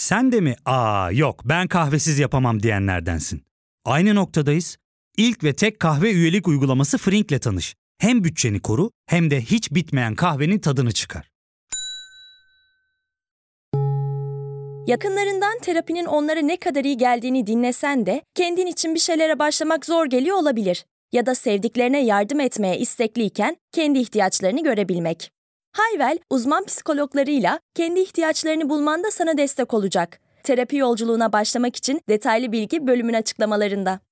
Sen de mi yok ben kahvesiz yapamam diyenlerdensin? Aynı noktadayız. İlk ve tek kahve üyelik uygulaması Frink'le tanış. Hem bütçeni koru hem de hiç bitmeyen kahvenin tadını çıkar. Yakınlarından terapinin onlara ne kadar iyi geldiğini dinlesen de kendin için bir şeylere başlamak zor geliyor olabilir. Ya da sevdiklerine yardım etmeye istekliyken kendi ihtiyaçlarını görebilmek. Hayvel, uzman psikologlarıyla kendi ihtiyaçlarını bulmanda sana destek olacak. Terapi yolculuğuna başlamak için detaylı bilgi bölümün açıklamalarında.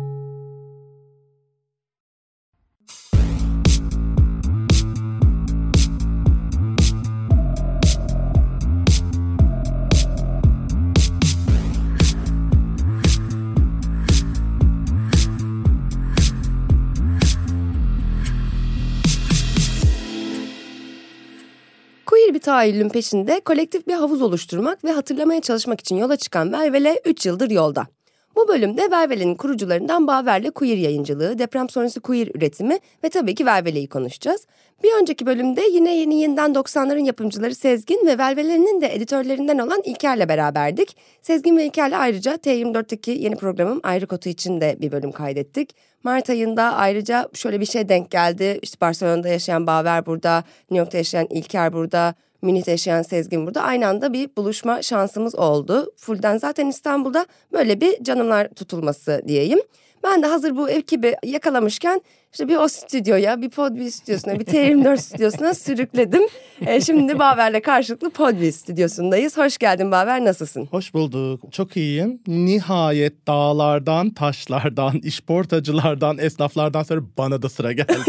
Queer bir tahayyülün peşinde kolektif bir havuz oluşturmak ve hatırlamaya çalışmak için yola çıkan Vervele 3 yıldır yolda. Bu bölümde Vervele'nin kurucularından Baver'le queer yayıncılığı, deprem sonrası queer üretimi ve tabii ki Vervele'yi konuşacağız. Bir önceki bölümde yine yeniden 90'ların yapımcıları Sezgin ve Vervele'nin de editörlerinden olan İlker'le beraberdik. Sezgin ve İlker'le ayrıca T24'teki yeni programım Ayrı Kotu için de bir bölüm kaydettik. Mart ayında ayrıca şöyle bir şey denk geldi. İşte Barcelona'da yaşayan Baver burada, New York'ta yaşayan İlker burada, Münih'te yaşayan Sezgin burada. Aynı anda bir buluşma şansımız oldu. Full'den zaten İstanbul'da böyle bir canımlar tutulması diyeyim. Ben de hazır bu ekibi yakalamışken işte bir o stüdyoya, bir Podbi stüdyosuna, bir T24 stüdyosuna sürükledim. Şimdi Baver'le karşılıklı Podbi stüdyosundayız. Hoş geldin Baver, nasılsın? Hoş bulduk. Çok iyiyim. Nihayet dağlardan, taşlardan, işportacılardan, esnaflardan sonra bana da sıra geldi.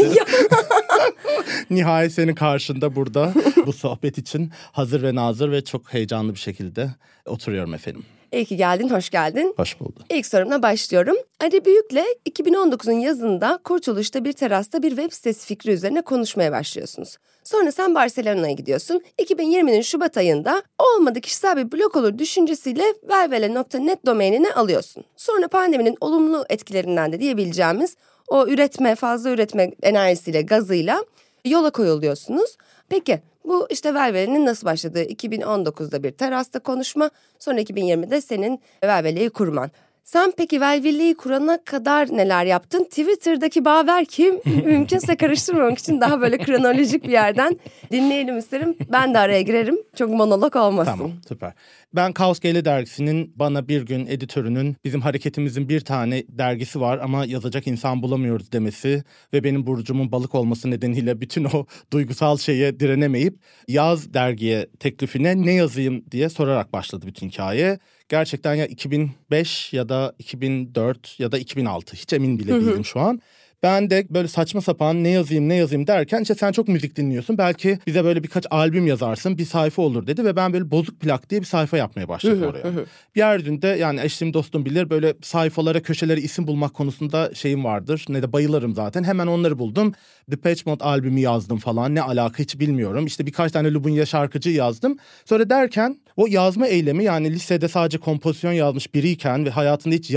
Nihayet senin karşında burada bu sohbet için hazır ve nazır ve çok heyecanlı bir şekilde oturuyorum efendim. İyi ki geldin, hoş geldin. Hoş bulduk. İlk sorumla başlıyorum. Ali Büyük'le 2019'un yazında Kurtuluş'ta bir terasta bir web sitesi fikri üzerine konuşmaya başlıyorsunuz. Sonra sen Barcelona'ya gidiyorsun. 2020'nin Şubat ayında olmadı kişisel bir blog olur düşüncesiyle vervele.net domainini alıyorsun. Sonra pandeminin olumlu etkilerinden de diyebileceğimiz o fazla üretme enerjisiyle, gazıyla yola koyuluyorsunuz. Peki bu işte Vervele'nin nasıl başladığı? 2019'da bir terasta konuşma, sonra 2020'de senin Vervele'yi kurman. Sen peki Vervele'yi kurana kadar neler yaptın? Twitter'daki Baver kim? Mümkünse karıştırmamak için daha böyle kronolojik bir yerden dinleyelim isterim. Ben de araya girerim. Çok monolog olmasın. Tamam, süper. Ben Kaos GL dergisinin bana bir gün editörünün bizim hareketimizin bir tane dergisi var ama yazacak insan bulamıyoruz demesi ve benim burcumun balık olması nedeniyle bütün o duygusal şeye direnemeyip yaz dergiye teklifine ne yazayım diye sorarak başladı bütün hikaye. Gerçekten ya 2005 ya da 2004 ya da 2006 hiç emin bile değilim şu an. Ben de böyle saçma sapan ne yazayım derken işte sen çok müzik dinliyorsun. Belki bize böyle birkaç albüm yazarsın, bir sayfa olur dedi ve ben böyle Bozuk Plak diye bir sayfa yapmaya başladım oraya. Bir yerinde yani eşim dostum bilir böyle sayfalara, köşelere isim bulmak konusunda şeyim vardır. Ne de bayılırım zaten. Hemen onları buldum. Depeche Mode albümü yazdım falan. Ne alaka hiç bilmiyorum. İşte birkaç tane Lubunya şarkıcı yazdım. Sonra derken o yazma eylemi yani lisede sadece kompozisyon yazmış biriyken ve hayatında hiç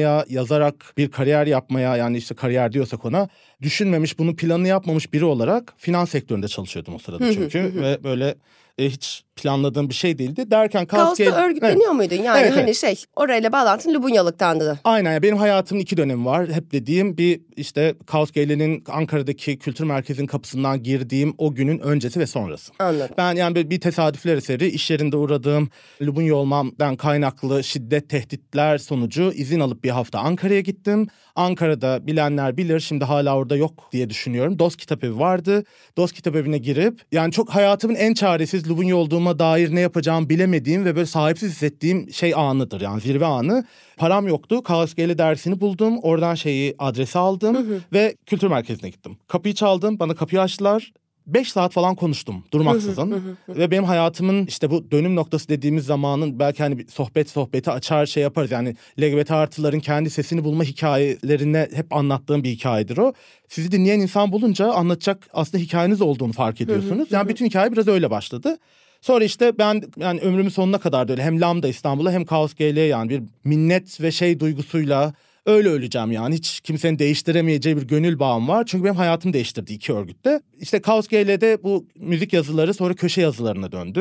yazarak bir kariyer yapmaya yani işte kariyer diyorsak ona düşünmemiş, bunun planını yapmamış biri olarak finans sektöründe çalışıyordum o sırada çünkü ve böyle hiç planladığım bir şey değildi. Derken Kaos'ta örgütleniyor muydun? Yani evet, hani orayla bağlantın Lubunyalıktandı. Aynen. Benim hayatımın 2 dönemi var. Hep dediğim bir işte Kaos GL'nin Ankara'daki kültür merkezinin kapısından girdiğim o günün öncesi ve sonrası. Anladım. Ben yani bir tesadüfler eseri iş yerinde uğradığım Lubunya olmamdan kaynaklı şiddet, tehditler sonucu izin alıp bir hafta Ankara'ya gittim. Ankara'da bilenler bilir, şimdi hala orada yok diye düşünüyorum. Dost Kitapevi vardı. Dost Kitapevi'ne girip yani çok hayatımın en çaresiz Lubunya olduğuma dair ne yapacağımı bilemediğim ve böyle sahipsiz hissettiğim şey anıdır yani zirve anı. Param yoktu. Kaos GL dersini buldum. Oradan adresi aldım ve kültür merkezine gittim. Kapıyı çaldım. Bana kapıyı açtılar. 5 saat falan konuştum durmaksızın. Ve benim hayatımın işte bu dönüm noktası dediğimiz zamanın belki hani bir sohbeti açar şey yaparız. Yani LGBT artıların kendi sesini bulma hikayelerine hep anlattığım bir hikayedir o. Sizi dinleyen insan bulunca anlatacak aslında hikayeniz olduğunu fark ediyorsunuz. Yani bütün hikaye biraz öyle başladı. Sonra işte ben yani ömrümün sonuna kadar da öyle hem Lambda İstanbul'a hem Kaos GL'ye yani bir minnet ve duygusuyla öyle öleceğim yani. Hiç kimsenin değiştiremeyeceği bir gönül bağım var. Çünkü benim hayatımı değiştirdi 2 örgütte. İşte Kaos GL'de bu müzik yazıları sonra köşe yazılarına döndü.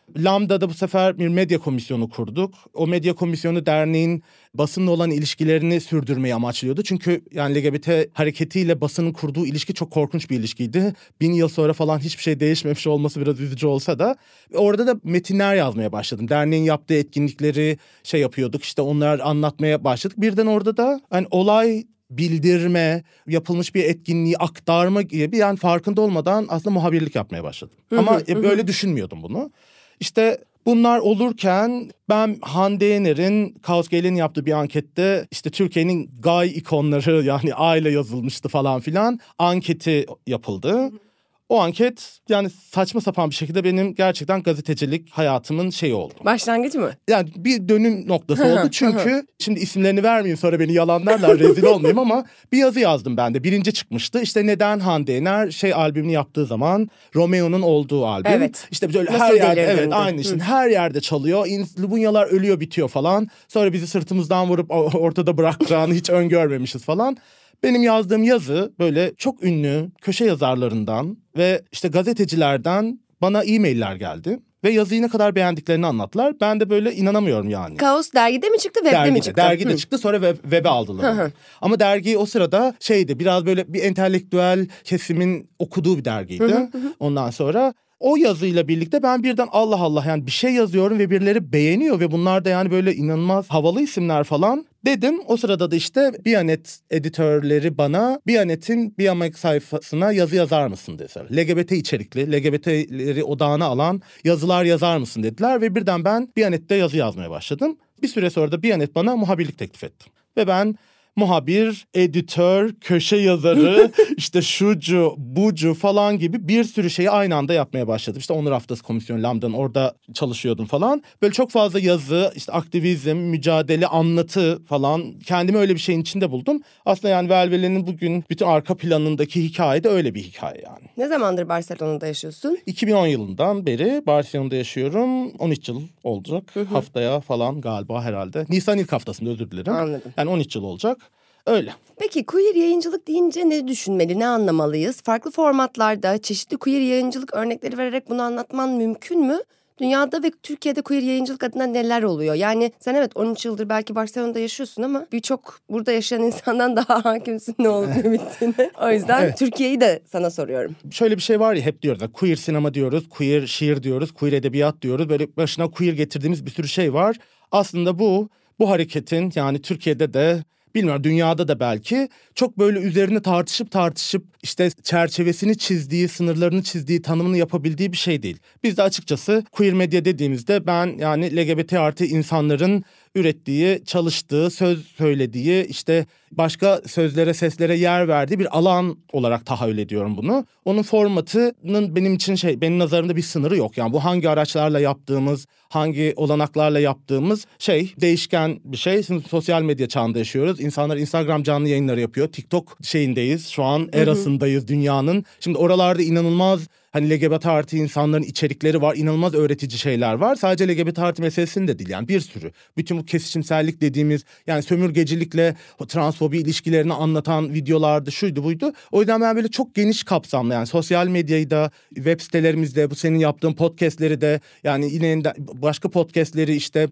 Lambda'da bu sefer bir medya komisyonu kurduk. O medya komisyonu derneğin basınla olan ilişkilerini sürdürmeyi amaçlıyordu. Çünkü yani LGBT hareketiyle basının kurduğu ilişki çok korkunç bir ilişkiydi. 1000 yıl sonra falan hiçbir şey değişmemiş olması biraz üzücü olsa da. Orada da metinler yazmaya başladım. Derneğin yaptığı etkinlikleri yapıyorduk. İşte onları anlatmaya başladık. Birden orada da hani olay bildirme, yapılmış bir etkinliği aktarma gibi yani farkında olmadan aslında muhabirlik yapmaya başladım. Ama böyle düşünmüyordum bunu. İşte bunlar olurken ben Hande Yener'in Kaos Gale'nin yaptığı bir ankette işte Türkiye'nin gay ikonları yani aile yazılmıştı falan filan anketi yapıldı. O anket yani saçma sapan bir şekilde benim gerçekten gazetecilik hayatımın oldu. Başlangıcı mı? Yani bir dönüm noktası oldu çünkü şimdi isimlerini vermeyeyim sonra beni yalanlarlar rezil olmayayım ama bir yazı yazdım ben de. Birinci çıkmıştı işte neden Hande Yener albümünü yaptığı zaman Romeo'nun olduğu albüm. Evet. İşte böyle nasıl her yerde delirdin? evet aynı işte her yerde çalıyor. Lubunyalar ölüyor bitiyor falan. Sonra bizi sırtımızdan vurup ortada bırakacağını hiç öngörmemişiz falan. Benim yazdığım yazı böyle çok ünlü köşe yazarlarından ve işte gazetecilerden bana e-mailler geldi. Ve yazıyı ne kadar beğendiklerini anlattılar. Ben de böyle inanamıyorum yani. Kaos dergide mi çıktı, webde mi çıktı? Dergide çıktı sonra web'e aldılar. Ama dergi o sırada biraz böyle bir entelektüel kesimin okuduğu bir dergiydi. Ondan sonra o yazıyla birlikte ben birden Allah Allah yani bir şey yazıyorum ve birileri beğeniyor ve bunlar da yani böyle inanılmaz havalı isimler falan dedim. O sırada da işte Bianet editörleri bana Bianet'in Biamek sayfasına yazı yazar mısın dediler. LGBT içerikli, LGBT'leri odağına alan yazılar yazar mısın dediler ve birden ben Bianet'te yazı yazmaya başladım. Bir süre sonra da Bianet bana muhabirlik teklif etti. Ve ben muhabir, editör, köşe yazarı, işte şucu, bucu falan gibi bir sürü şeyi aynı anda yapmaya başladım. İşte Onur Haftası Komisyonu Lambda'nın orada çalışıyordum falan. Böyle çok fazla yazı, işte aktivizm, mücadele, anlatı falan kendimi öyle bir şeyin içinde buldum. Aslında yani Velvele'nin bugün bütün arka planındaki hikaye de öyle bir hikaye yani. Ne zamandır Barcelona'da yaşıyorsun? 2010 yılından beri Barcelona'da yaşıyorum. 13 yıl olacak. Haftaya falan galiba herhalde. Nisan ilk haftasında özür dilerim. Anladım. Yani 13 yıl olacak. Öyle. Peki queer yayıncılık deyince ne düşünmeli, ne anlamalıyız? Farklı formatlarda çeşitli queer yayıncılık örnekleri vererek bunu anlatman mümkün mü? Dünyada ve Türkiye'de queer yayıncılık adına neler oluyor? Yani sen evet 13 yıldır belki Barcelona'da yaşıyorsun ama birçok burada yaşayan insandan daha hakimsin ne olup ne bittiğine. O yüzden Türkiye'yi de sana soruyorum. Şöyle bir şey var ya hep diyoruz. Queer sinema diyoruz, queer şiir diyoruz, queer edebiyat diyoruz. Böyle başına queer getirdiğimiz bir sürü şey var. Aslında bu hareketin yani Türkiye'de de bilmiyorum dünyada da belki çok böyle üzerine tartışıp işte çerçevesini çizdiği, sınırlarını çizdiği, tanımını yapabildiği bir şey değil. Biz de açıkçası queer medya dediğimizde ben yani LGBT artı insanların ürettiği, çalıştığı, söz söylediği, işte başka sözlere, seslere yer verdiği bir alan olarak tahayyül ediyorum bunu. Onun formatının benim için benim nazarımda bir sınırı yok. Yani bu hangi araçlarla yaptığımız, hangi olanaklarla yaptığımız değişken bir şey. Şimdi sosyal medya çağında yaşıyoruz. İnsanlar Instagram canlı yayınları yapıyor. TikTok şeyindeyiz. Şu an erasındayız dünyanın. Şimdi oralarda inanılmaz LGBT artı insanların içerikleri var. İnanılmaz öğretici şeyler var. Sadece LGBT artı meselesini de değil yani bir sürü. Bütün bu kesişimsellik dediğimiz yani sömürgecilikle transfobi ilişkilerini anlatan videolardı şuydu buydu. O yüzden ben böyle çok geniş kapsamlı yani sosyal medyayı da web sitelerimizde bu senin yaptığın podcastleri de yani yine başka podcastleri işte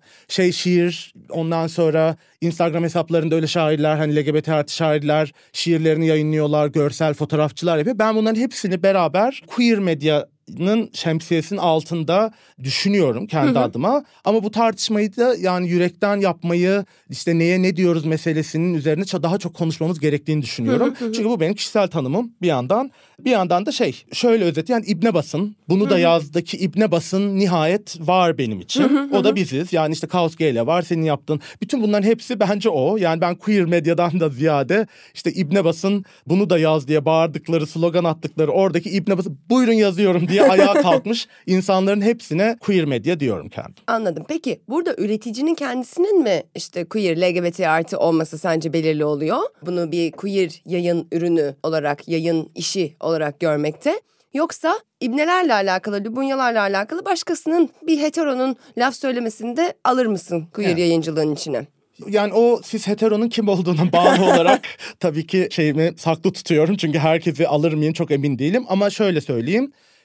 şiir ondan sonra Instagram hesaplarında öyle şairler LGBT artı şairler şiirlerini yayınlıyorlar. Görsel fotoğrafçılar yapıyor. Ben bunların hepsini beraber queer medyanın şemsiyesinin altında düşünüyorum kendi adıma. Ama bu tartışmayı da yani yürekten yapmayı işte neye ne diyoruz meselesinin üzerine daha çok konuşmamız gerektiğini düşünüyorum. Çünkü bu benim kişisel tanımım bir yandan. Bir yandan da şöyle özet yani İbne Basın. Bunu da yazdaki İbne Basın nihayet var benim için. O da biziz. Yani işte Kaos Gale var senin yaptığın. Bütün bunların hepsi bence o. Yani ben queer medyadan da ziyade işte İbne Basın bunu da yaz diye bağırdıkları, slogan attıkları oradaki İbne Basın buyurun yazıyorum diye ayağa kalkmış insanların hepsine queer medya diyorum kendim. Anladım. Peki burada üreticinin kendisinin mi işte queer, LGBT artı olması sence belirli oluyor? Bunu bir queer yayın ürünü olarak, yayın işi olarak görmekte. Yoksa ibnelerle alakalı, lübunyalarla alakalı başkasının bir heteronun laf söylemesini de alır mısın queer yayıncılığın içine? Yani o cis heteronun kim olduğuna bağlı olarak tabii ki saklı tutuyorum. Çünkü herkesi alır mıyım çok emin değilim. Ama şöyle söyleyeyim.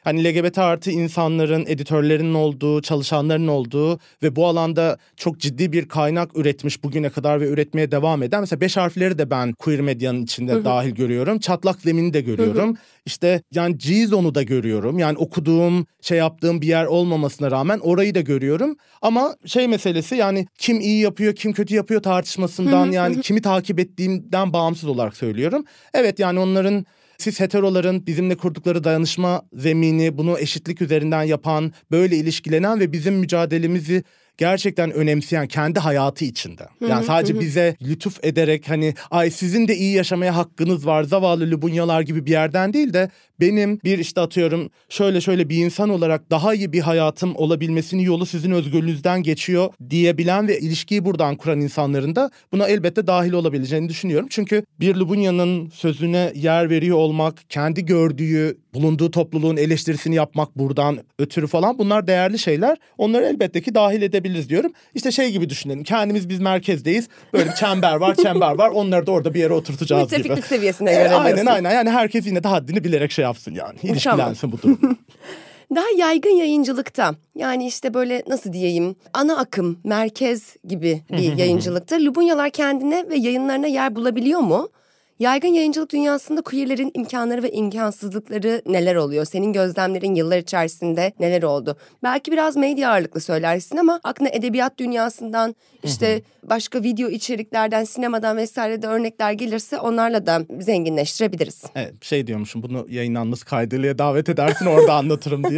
hani LGBT artı insanların, editörlerinin olduğu, çalışanların olduğu ve bu alanda çok ciddi bir kaynak üretmiş bugüne kadar ve üretmeye devam eden. Mesela 5 harfleri de ben queer medyanın içinde dahil görüyorum. Çatlak zemini de görüyorum. İşte yani G-Zone'u da görüyorum. Yani okuduğum, yaptığım bir yer olmamasına rağmen orayı da görüyorum. Ama meselesi, yani kim iyi yapıyor, kim kötü yapıyor tartışmasından, yani kimi takip ettiğimden bağımsız olarak söylüyorum. Evet, yani onların, siz heteroların bizimle kurdukları dayanışma zemini, bunu eşitlik üzerinden yapan, böyle ilişkilenen ve bizim mücadelemizi gerçekten önemseyen, kendi hayatı içinde. Yani sadece bize lütuf ederek hani ay sizin de iyi yaşamaya hakkınız var zavallı Lubunyalar gibi bir yerden değil de benim bir atıyorum şöyle bir insan olarak daha iyi bir hayatım olabilmesinin yolu sizin özgürlüğünüzden geçiyor diyebilen ve ilişkiyi buradan kuran insanların da buna elbette dahil olabileceğini düşünüyorum. Çünkü bir Lubunya'nın sözüne yer veriyor olmak, kendi gördüğü, bulunduğu topluluğun eleştirisini yapmak buradan ötürü falan, bunlar değerli şeyler. Onları elbette ki dahil edebiliriz diyorum. İşte gibi düşünelim. Kendimiz biz merkezdeyiz. Böyle bir çember var. Onları da orada bir yere oturtacağız gibi. Müttefiklik seviyesine göre. Aynen. Yani herkes yine de haddini bilerek yapsın yani. İlişkilensin bu durum. Daha yaygın yayıncılıkta, yani böyle nasıl diyeyim, ana akım, merkez gibi bir yayıncılıkta Lubunyalar kendine ve yayınlarına yer bulabiliyor mu? Yaygın yayıncılık dünyasında queerlerin imkanları ve imkansızlıkları neler oluyor? Senin gözlemlerin yıllar içerisinde neler oldu? Belki biraz medya ağırlıklı söylersin ama aklına edebiyat dünyasından, başka video içeriklerden, sinemadan vesaire de örnekler gelirse onlarla da zenginleştirebiliriz. Evet, diyormuşum, bunu yayınlanması kaydıyla davet edersin, orada anlatırım diye.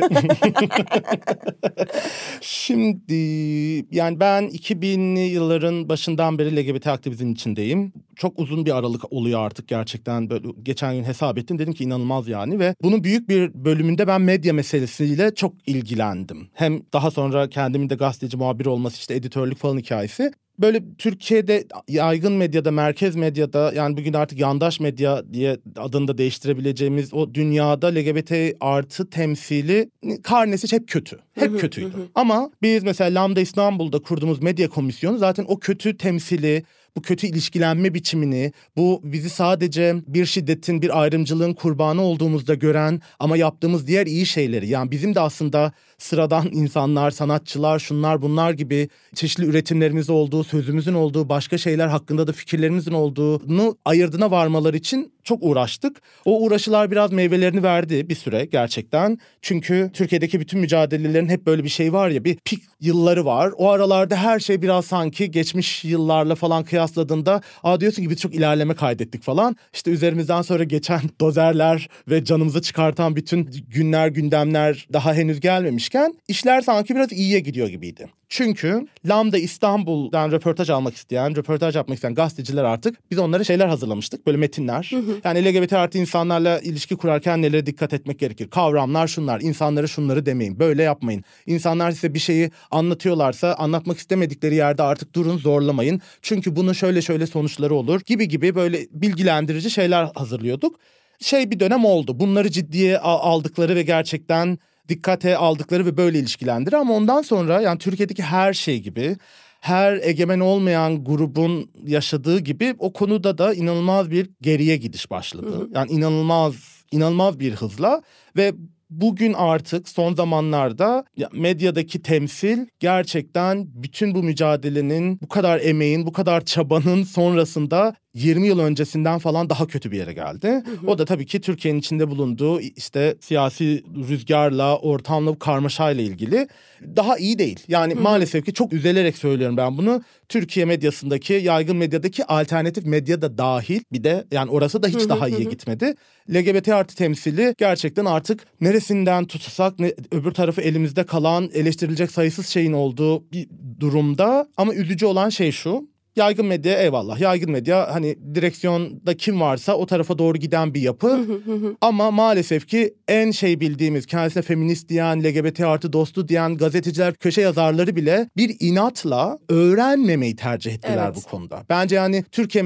Şimdi yani ben 2000'li yılların başından beri LGBT aktivizmin içindeyim. Çok uzun bir aralık oluyor artık gerçekten. Böyle geçen gün hesap ettim, dedim ki inanılmaz yani. Ve bunun büyük bir bölümünde ben medya meselesiyle çok ilgilendim. Hem daha sonra kendimin de gazeteci, muhabir olması, editörlük falan hikayesi. Böyle Türkiye'de yaygın medyada, merkez medyada, yani bugün artık yandaş medya diye adını da değiştirebileceğimiz o dünyada LGBT artı temsili karnesi hep kötü. Hep kötüydü. Ama biz mesela Lambda İstanbul'da kurduğumuz medya komisyonu zaten o kötü temsili, bu kötü ilişkilenme biçimini, bu bizi sadece bir şiddetin, bir ayrımcılığın kurbanı olduğumuzda gören ama yaptığımız diğer iyi şeyleri, yani bizim de aslında sıradan insanlar, sanatçılar, şunlar bunlar gibi çeşitli üretimlerimiz olduğu, sözümüzün olduğu, başka şeyler hakkında da fikirlerimizin olduğunu ayırdına varmaları için çok uğraştık. O uğraşılar biraz meyvelerini verdi bir süre gerçekten. Çünkü Türkiye'deki bütün mücadelelerin hep böyle bir şey var ya, bir pik yılları var. O aralarda her şey biraz sanki geçmiş yıllarla falan kıyasladığında diyorsun ki biz çok ilerleme kaydettik falan. Üzerimizden sonra geçen dozerler ve canımızı çıkartan bütün günler, gündemler daha henüz gelmemişken işler sanki biraz iyiye gidiyor gibiydi. Çünkü Lambda İstanbul'dan röportaj yapmak isteyen gazeteciler, artık biz onlara şeyler hazırlamıştık. Böyle metinler. Yani LGBT artı insanlarla ilişki kurarken nelere dikkat etmek gerekir? Kavramlar şunlar. İnsanlara şunları demeyin. Böyle yapmayın. İnsanlar size bir şeyi anlatıyorlarsa anlatmak istemedikleri yerde artık durun, zorlamayın. Çünkü bunun şöyle sonuçları olur gibi böyle bilgilendirici şeyler hazırlıyorduk. Bir dönem oldu. Bunları ciddiye aldıkları ve gerçekten dikkate aldıkları ve böyle ilişkilendir. Ama ondan sonra yani Türkiye'deki her şey gibi, her egemen olmayan grubun yaşadığı gibi o konuda da inanılmaz bir geriye gidiş başladı. Yani inanılmaz bir hızla ve bugün artık son zamanlarda medyadaki temsil gerçekten bütün bu mücadelenin, bu kadar emeğin, bu kadar çabanın sonrasında 20 yıl öncesinden falan daha kötü bir yere geldi. O da tabii ki Türkiye'nin içinde bulunduğu siyasi rüzgarla, ortamla, karmaşayla ilgili daha iyi değil. Yani maalesef ki çok üzülerek söylüyorum ben bunu. Türkiye medyasındaki, yaygın medyadaki alternatif medya da dahil, bir de yani orası da hiç daha iyiye gitmedi. LGBT artı temsili gerçekten artık neresinden tutsak öbür tarafı elimizde kalan, eleştirilecek sayısız şeyin olduğu bir durumda. Ama üzücü olan şey şu: yaygın medya eyvallah. Yaygın medya hani direksiyonda kim varsa o tarafa doğru giden bir yapı. Ama maalesef ki en bildiğimiz, kendisine feminist diyen, LGBT artı dostu diyen gazeteciler, köşe yazarları bile bir inatla öğrenmemeyi tercih ettiler bu konuda. Bence yani Türkiye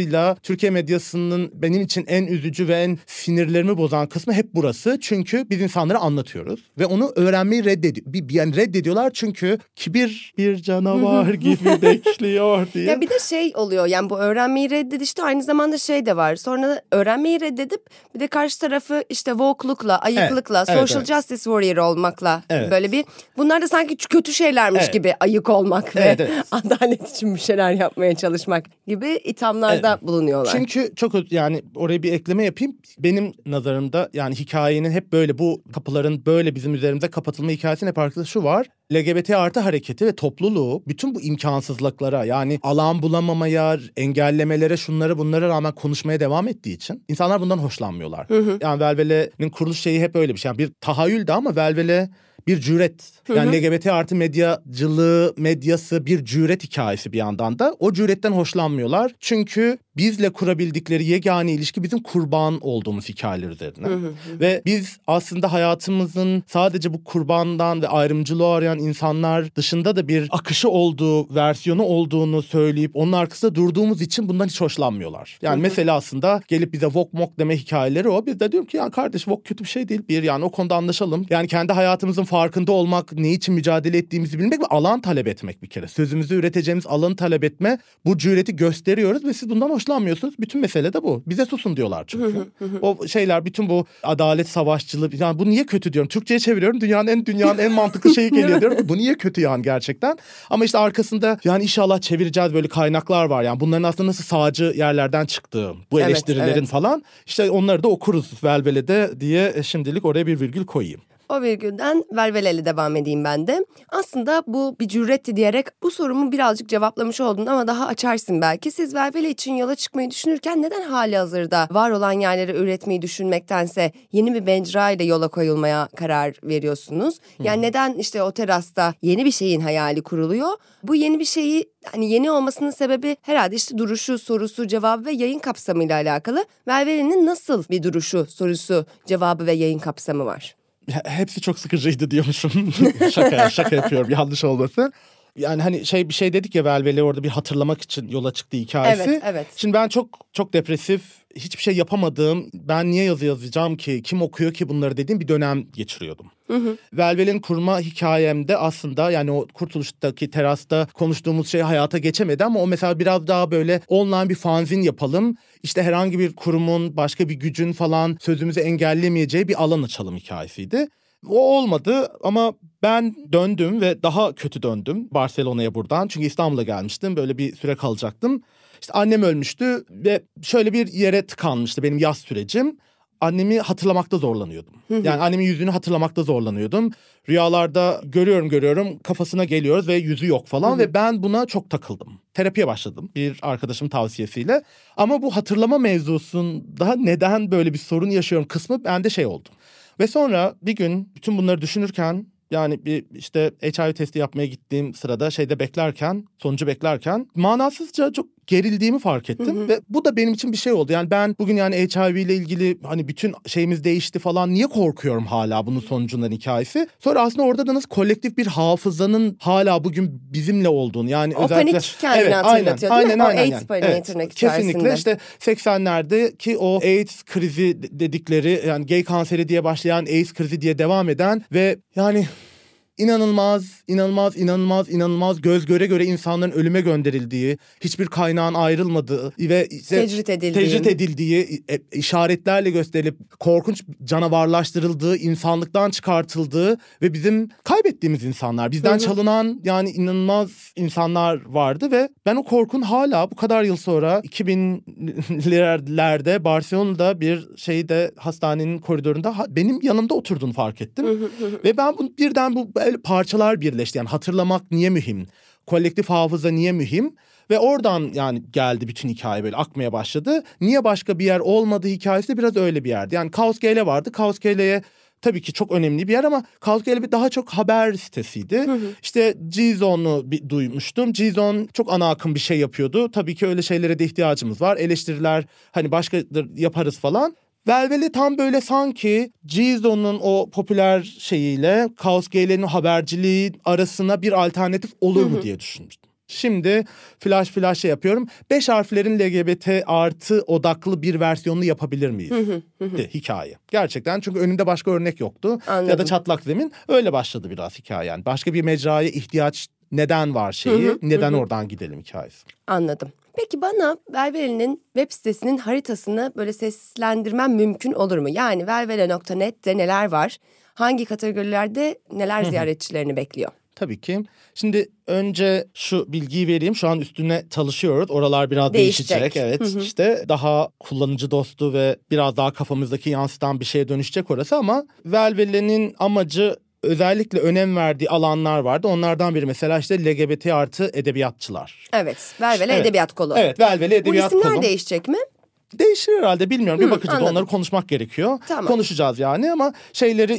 medyasının benim için en üzücü ve en sinirlerimi bozan kısmı hep burası. Çünkü biz insanlara anlatıyoruz ve onu öğrenmeyi reddediyorlar. Çünkü kibir bir canavar gibi bekliyor diye. Ya bir de şey oluyor, yani bu öğrenmeyi reddedişte aynı zamanda şey de var. Sonra öğrenmeyi reddedip bir de karşı tarafı işte woke'lukla, ayıklıkla, social justice warrior olmakla böyle bir, bunlar da sanki kötü şeylermiş gibi, ayık olmak ve adalet için bir şeyler yapmaya çalışmak gibi ithamlarda bulunuyorlar. Çünkü çok, yani oraya bir ekleme yapayım. Benim nazarımda yani hikayenin hep böyle, bu kapıların böyle bizim üzerimize kapatılma hikayesinin hep arkasında şu var. LGBT artı hareketi ve topluluğu bütün bu imkansızlıklara, yani alan bulamamaya, engellemelere, şunlara bunlara rağmen konuşmaya devam ettiği için insanlar bundan hoşlanmıyorlar. Yani Velvele'nin kuruluş şeyi hep öyle bir şey. Yani bir tahayyüldü ama Velvele bir cüret. Yani LGBT artı medyası bir cüret hikayesi bir yandan da. O cüretten hoşlanmıyorlar. Çünkü bizle kurabildikleri yegane ilişki bizim kurban olduğumuz hikayeler üzerine. Ve biz aslında hayatımızın sadece bu kurbandan ve ayrımcılığı arayan insanlar dışında da bir akışı olduğu, versiyonu olduğunu söyleyip onun arkasında durduğumuz için bundan hiç hoşlanmıyorlar. Yani mesela aslında gelip bize vok mok deme hikayeleri o. Biz de diyorum ki ya kardeş, vok kötü bir şey değil. Bir, yani o konuda anlaşalım. Yani kendi hayatımızın farkında olmak, ne için mücadele ettiğimizi bilmek ve alan talep etmek bir kere. Sözümüzü üreteceğimiz alanı talep etme, bu cüreti gösteriyoruz ve siz bundan hoşlanmıyorsunuz. Bütün mesele de bu. Bize susun diyorlar çünkü. O şeyler, bütün bu adalet savaşçılığı, yani bu niye kötü diyorum. Türkçe'ye çeviriyorum. Dünyanın en mantıklı şeyi geliyor diyorum. Bu niye kötü yani gerçekten? Ama işte arkasında yani inşallah çevireceğiz böyle kaynaklar var. Yani bunların aslında nasıl sağcı yerlerden çıktığı, bu eleştirilerin falan. İşte onları da okuruz Velvele'de diye şimdilik oraya bir virgül koyayım. O virgülden Velvele'yle devam edeyim ben de. Aslında bu bir cüretti diyerek bu sorumu birazcık cevaplamış oldun ama daha açarsın belki. Siz Velvele için yola çıkmayı düşünürken neden halihazırda var olan yerleri üretmeyi düşünmektense yeni bir mecra ile yola koyulmaya karar veriyorsunuz? Yani neden işte o terasta yeni bir şeyin hayali kuruluyor? Bu yeni bir şeyi, hani yeni olmasının sebebi herhalde işte duruşu, sorusu, cevabı ve yayın kapsamıyla alakalı. Velvele'nin nasıl bir duruşu, sorusu, cevabı ve yayın kapsamı var? Hepsi çok sıkıcıydı diyormuşum. şaka yapıyorum, yanlış olmasın. Yani hani bir şey dedik ya, Velvele orada bir hatırlamak için yola çıktı hikayesi. Evet. Şimdi ben çok depresif, hiçbir şey yapamadığım, ben niye yazı yazacağım ki, kim okuyor ki bunları dediğim bir dönem geçiriyordum. Velvele'nin kurma hikayemde aslında yani o Kurtuluş'taki terasta konuştuğumuz şey hayata geçemedi ama o mesela biraz daha böyle online bir fanzin yapalım. İşte herhangi bir kurumun, başka bir gücün falan sözümüzü engellemeyeceği bir alan açalım hikayesiydi. O olmadı ama ben döndüm ve daha kötü döndüm Barcelona'ya buradan. Çünkü İstanbul'a gelmiştim, böyle bir süre kalacaktım. İşte annem ölmüştü ve şöyle bir yere tıkanmıştı benim yaz sürecim. Annemi hatırlamakta zorlanıyordum. Yani annemin yüzünü hatırlamakta zorlanıyordum. Rüyalarda görüyorum, kafasına geliyoruz ve yüzü yok falan. Ve ben buna çok takıldım. Terapiye başladım bir arkadaşımın tavsiyesiyle. Ama bu hatırlama mevzusunda neden böyle bir sorun yaşıyorum kısmı bende oldu. Ve sonra bir gün bütün bunları düşünürken, yani bir işte HIV testi yapmaya gittiğim sırada sonucu beklerken manasızca çok gerildiğimi fark ettim. Ve bu da benim için bir şey oldu. Yani ben bugün yani HIV ile ilgili hani bütün şeyimiz değişti falan, niye korkuyorum hala bunun sonucundan hikayesi. Sonra aslında orada da nasıl kolektif bir hafızanın hala bugün bizimle olduğunu, yani o özellikle panik kendini hatırlatıyor değil mi? O AIDS paniği tırnak içerisinde. Kesinlikle işte 80'lerdeki o AIDS krizi dedikleri, yani gay kanseri diye başlayan AIDS krizi diye devam eden ve yani İnanılmaz göz göre insanların ölüme gönderildiği, hiçbir kaynağın ayrılmadığı ve tecrit edildiği, işaretlerle gösterilip korkunç canavarlaştırıldığı, insanlıktan çıkartıldığı ve bizim kaybettiğimiz insanlar, bizden çalınan yani inanılmaz insanlar vardı ve ben o korkun hala bu kadar yıl sonra 2000'lerde Barcelona'da bir hastanenin koridorunda benim yanımda oturduğunu fark ettim. Ve ben birden bu parçalar birleşti. Yani hatırlamak niye mühim? Kolektif hafıza niye mühim? Ve oradan yani geldi bütün hikaye, böyle akmaya başladı. Niye başka bir yer olmadı hikayesi de biraz öyle bir yerdi. Yani Kaos GL vardı. Kaos GL'ye tabii ki çok önemli bir yer ama Kaos GL daha çok haber sitesiydi. İşte G-Zone'u duymuştum. G-Zone çok ana akım bir şey yapıyordu. Tabii ki öyle şeylere de ihtiyacımız var. Eleştiriler hani başkadır yaparız falan. Velvele tam böyle sanki G-Zone'un o popüler şeyiyle Kaos GL'nin haberciliği arasına bir alternatif olur mu diye düşünmüştüm. Şimdi flash yapıyorum. 5 harflerin LGBT artı odaklı bir versiyonunu yapabilir miyiz? Hikaye. Gerçekten, çünkü önümde başka örnek yoktu. Anladım. Ya da çatlak zemin. Öyle başladı biraz hikaye yani. Başka bir mecraya ihtiyaç neden var şeyi, neden oradan gidelim hikayesi. Anladım. Peki bana Velvele'nin web sitesinin haritasını böyle seslendirmem mümkün olur mu? Yani velvele.net'te neler var? Hangi kategorilerde neler ziyaretçilerini bekliyor? Tabii ki. Şimdi önce şu bilgiyi vereyim. Şu an üstüne çalışıyoruz. Oralar biraz değişecek. Evet. İşte daha kullanıcı dostu ve biraz daha kafamızdaki yansıtan bir şeye dönüşecek orası ama Velvele'nin amacı özellikle önem verdiği alanlar vardı. Onlardan biri mesela işte LGBT artı edebiyatçılar. Evet. Velvele Evet. Edebiyat Kolu. Evet. Velvele Edebiyat Kolu. Bu isimler değişecek mi? Değişir herhalde, bilmiyorum. Bir bakacağız. Anladım. Onları konuşmak gerekiyor. Tamam. Konuşacağız yani ama şeyleri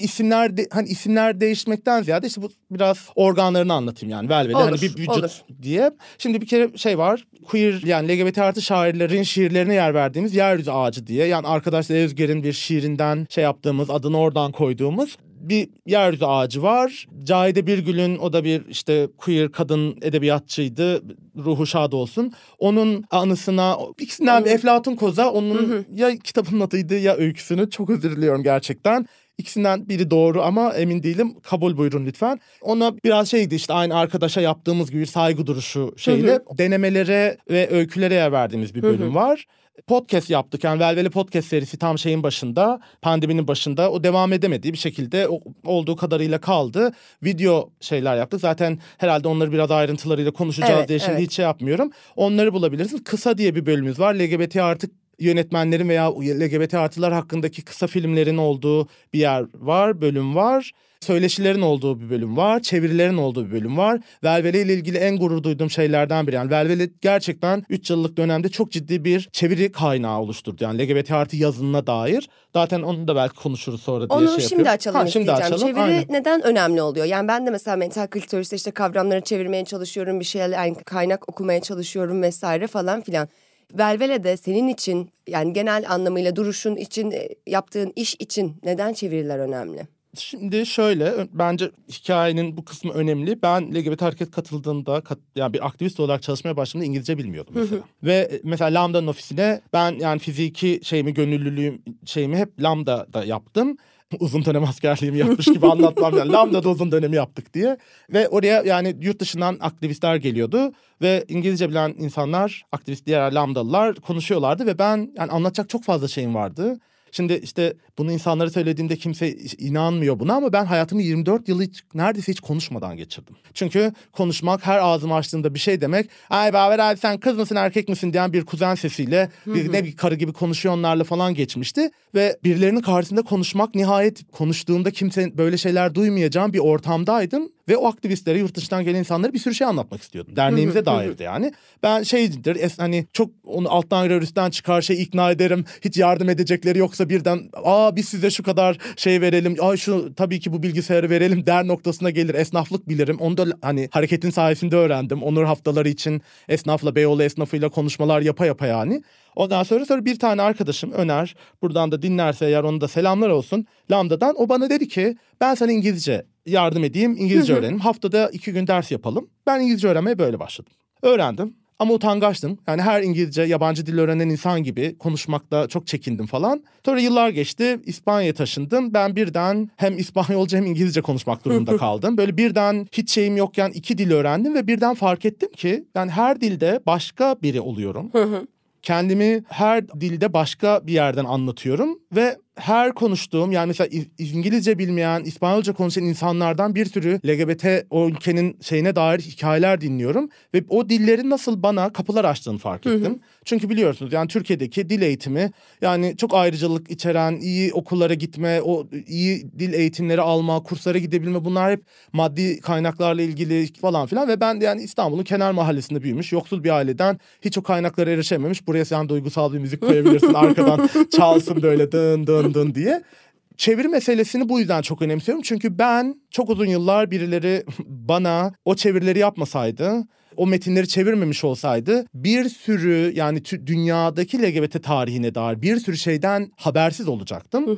isimler değişmekten ziyade işte bu biraz organlarını anlatayım yani. Velvele Olur, hani bir vücut olur. diye. Şimdi bir kere şey var. Queer yani LGBT artı şairlerin şiirlerine yer verdiğimiz Yeryüzü Ağacı diye. Yani arkadaşlar Özger'in bir şiirinden şey yaptığımız, adını oradan koyduğumuz bir yeryüzü ağacı var. Cahide Birgül'ün, o da bir işte queer kadın edebiyatçıydı. Ruhu şad olsun. Onun anısına ikisinden bir Eflatun Koza, onun ya kitabının adıydı ya öyküsünü. Çok özür diliyorum gerçekten. İkisinden biri doğru ama emin değilim. Kabul buyurun lütfen. Ona biraz şeydi işte, aynı arkadaşa yaptığımız gibi saygı duruşu şeyle denemelere ve öykülere yer verdiğimiz bir bölüm var. Podcast yaptık yani Velvele Podcast serisi tam şeyin başında, pandeminin başında, o devam edemediği bir şekilde olduğu kadarıyla kaldı. Video şeyler yaptık zaten, herhalde onları biraz ayrıntılarıyla konuşacağız diye şimdi hiç şey yapmıyorum. Onları bulabilirsiniz. Kısa diye bir bölümümüz var. LGBT artık yönetmenlerin veya LGBT artılar hakkındaki kısa filmlerin olduğu bir yer var, bölüm var. Söyleşilerin olduğu bir bölüm var, çevirilerin olduğu bir bölüm var. Velvele ile ilgili en gurur duyduğum şeylerden biri. Yani Velvele gerçekten 3 yıllık dönemde çok ciddi bir çeviri kaynağı oluşturdu. Yani LGBT artı yazınına dair. Zaten onu da belki konuşuruz sonra diye onu şey şimdi yapıyorum. açalım isteyeceğim. Çeviri aynen. neden önemli oluyor? Yani ben de mesela mental klitoris'te işte kavramları çevirmeye çalışıyorum. Bir şeyler yani kaynak okumaya çalışıyorum vesaire falan filan. Velvele'de senin için yani genel anlamıyla duruşun için, yaptığın iş için neden çeviriler önemli? Şimdi şöyle, bence hikayenin bu kısmı önemli. Ben LGBT hareket katıldığımda, yani bir aktivist olarak çalışmaya başladığımda İngilizce bilmiyordum mesela. Ve mesela Lambda'nın ofisine ben yani fiziki gönüllülüğüm hep Lambda'da yaptım. Uzun dönem askerliğimi yapmış gibi anlatmam yani. Lambda'da uzun dönemi yaptık diye. Ve oraya yani yurt dışından aktivistler geliyordu. Ve İngilizce bilen insanlar, aktivist diğer Lambdalılar konuşuyorlardı. Ve ben yani anlatacak çok fazla şeyim vardı. Şimdi işte bunu insanlara söylediğimde kimse inanmıyor buna ama ben hayatımı 24 yılı neredeyse hiç konuşmadan geçirdim. Çünkü konuşmak, her ağzımı açtığımda bir şey demek. Ay Baver abi sen kız mısın erkek misin diyen bir kuzen sesiyle bir karı gibi konuşuyor onlarla falan geçmişti. Ve birilerinin karşısında konuşmak, nihayet konuştuğumda kimse böyle şeyler duymayacağım bir ortamdaydım. Ve o aktivistlere, yurt dışından gelen insanlara bir sürü şey anlatmak istiyordum. Derneğimize dairdi yani. Ben hani çok onu alttan girer üstten çıkar ikna ederim. Hiç yardım edecekleri yoksa birden biz size şu kadar şey verelim. Tabii ki bu bilgisayarı verelim der noktasına gelir. Esnaflık bilirim. Onu da hani hareketin sayesinde öğrendim. Onur haftaları için esnafla, Beyoğlu esnafıyla konuşmalar yapa yani. Ondan sonra bir tane arkadaşım Öner, buradan da dinlerse eğer, ona da selamlar olsun, Lambda'dan, o bana dedi ki ben sana İngilizce yardım edeyim, İngilizce öğrenelim. Haftada 2 gün ders yapalım. Ben İngilizce öğrenmeye böyle başladım. Öğrendim ama utangaçtım. Yani her İngilizce, yabancı dil öğrenen insan gibi konuşmakta çok çekindim falan. Sonra yıllar geçti, İspanya'ya taşındım. Ben birden hem İspanyolca hem İngilizce konuşmak durumunda kaldım. Böyle birden hiç şeyim yokken 2 dil öğrendim ve birden fark ettim ki yani her dilde başka biri oluyorum. Kendimi her dilde başka bir yerden anlatıyorum ve her konuştuğum, yani mesela İngilizce bilmeyen, İspanyolca konuşan insanlardan bir sürü LGBT o ülkenin şeyine dair hikayeler dinliyorum ve o dillerin nasıl bana kapılar açtığını fark ettim. Çünkü biliyorsunuz yani Türkiye'deki dil eğitimi yani çok ayrıcalık içeren, iyi okullara gitme, o iyi dil eğitimleri alma, kurslara gidebilme, bunlar hep maddi kaynaklarla ilgili falan filan ve ben de yani İstanbul'un kenar mahallesinde büyümüş, yoksul bir aileden hiç o kaynaklara erişememiş. Buraya sen duygusal bir müzik koyabilirsin, arkadan çalsın böyle dın dın dın diye. Çeviri meselesini bu yüzden çok önemsiyorum. Çünkü ben çok uzun yıllar birileri bana o çevirileri yapmasaydı, o metinleri çevirmemiş olsaydı bir sürü yani dünyadaki LGBT tarihine dair bir sürü şeyden habersiz olacaktım.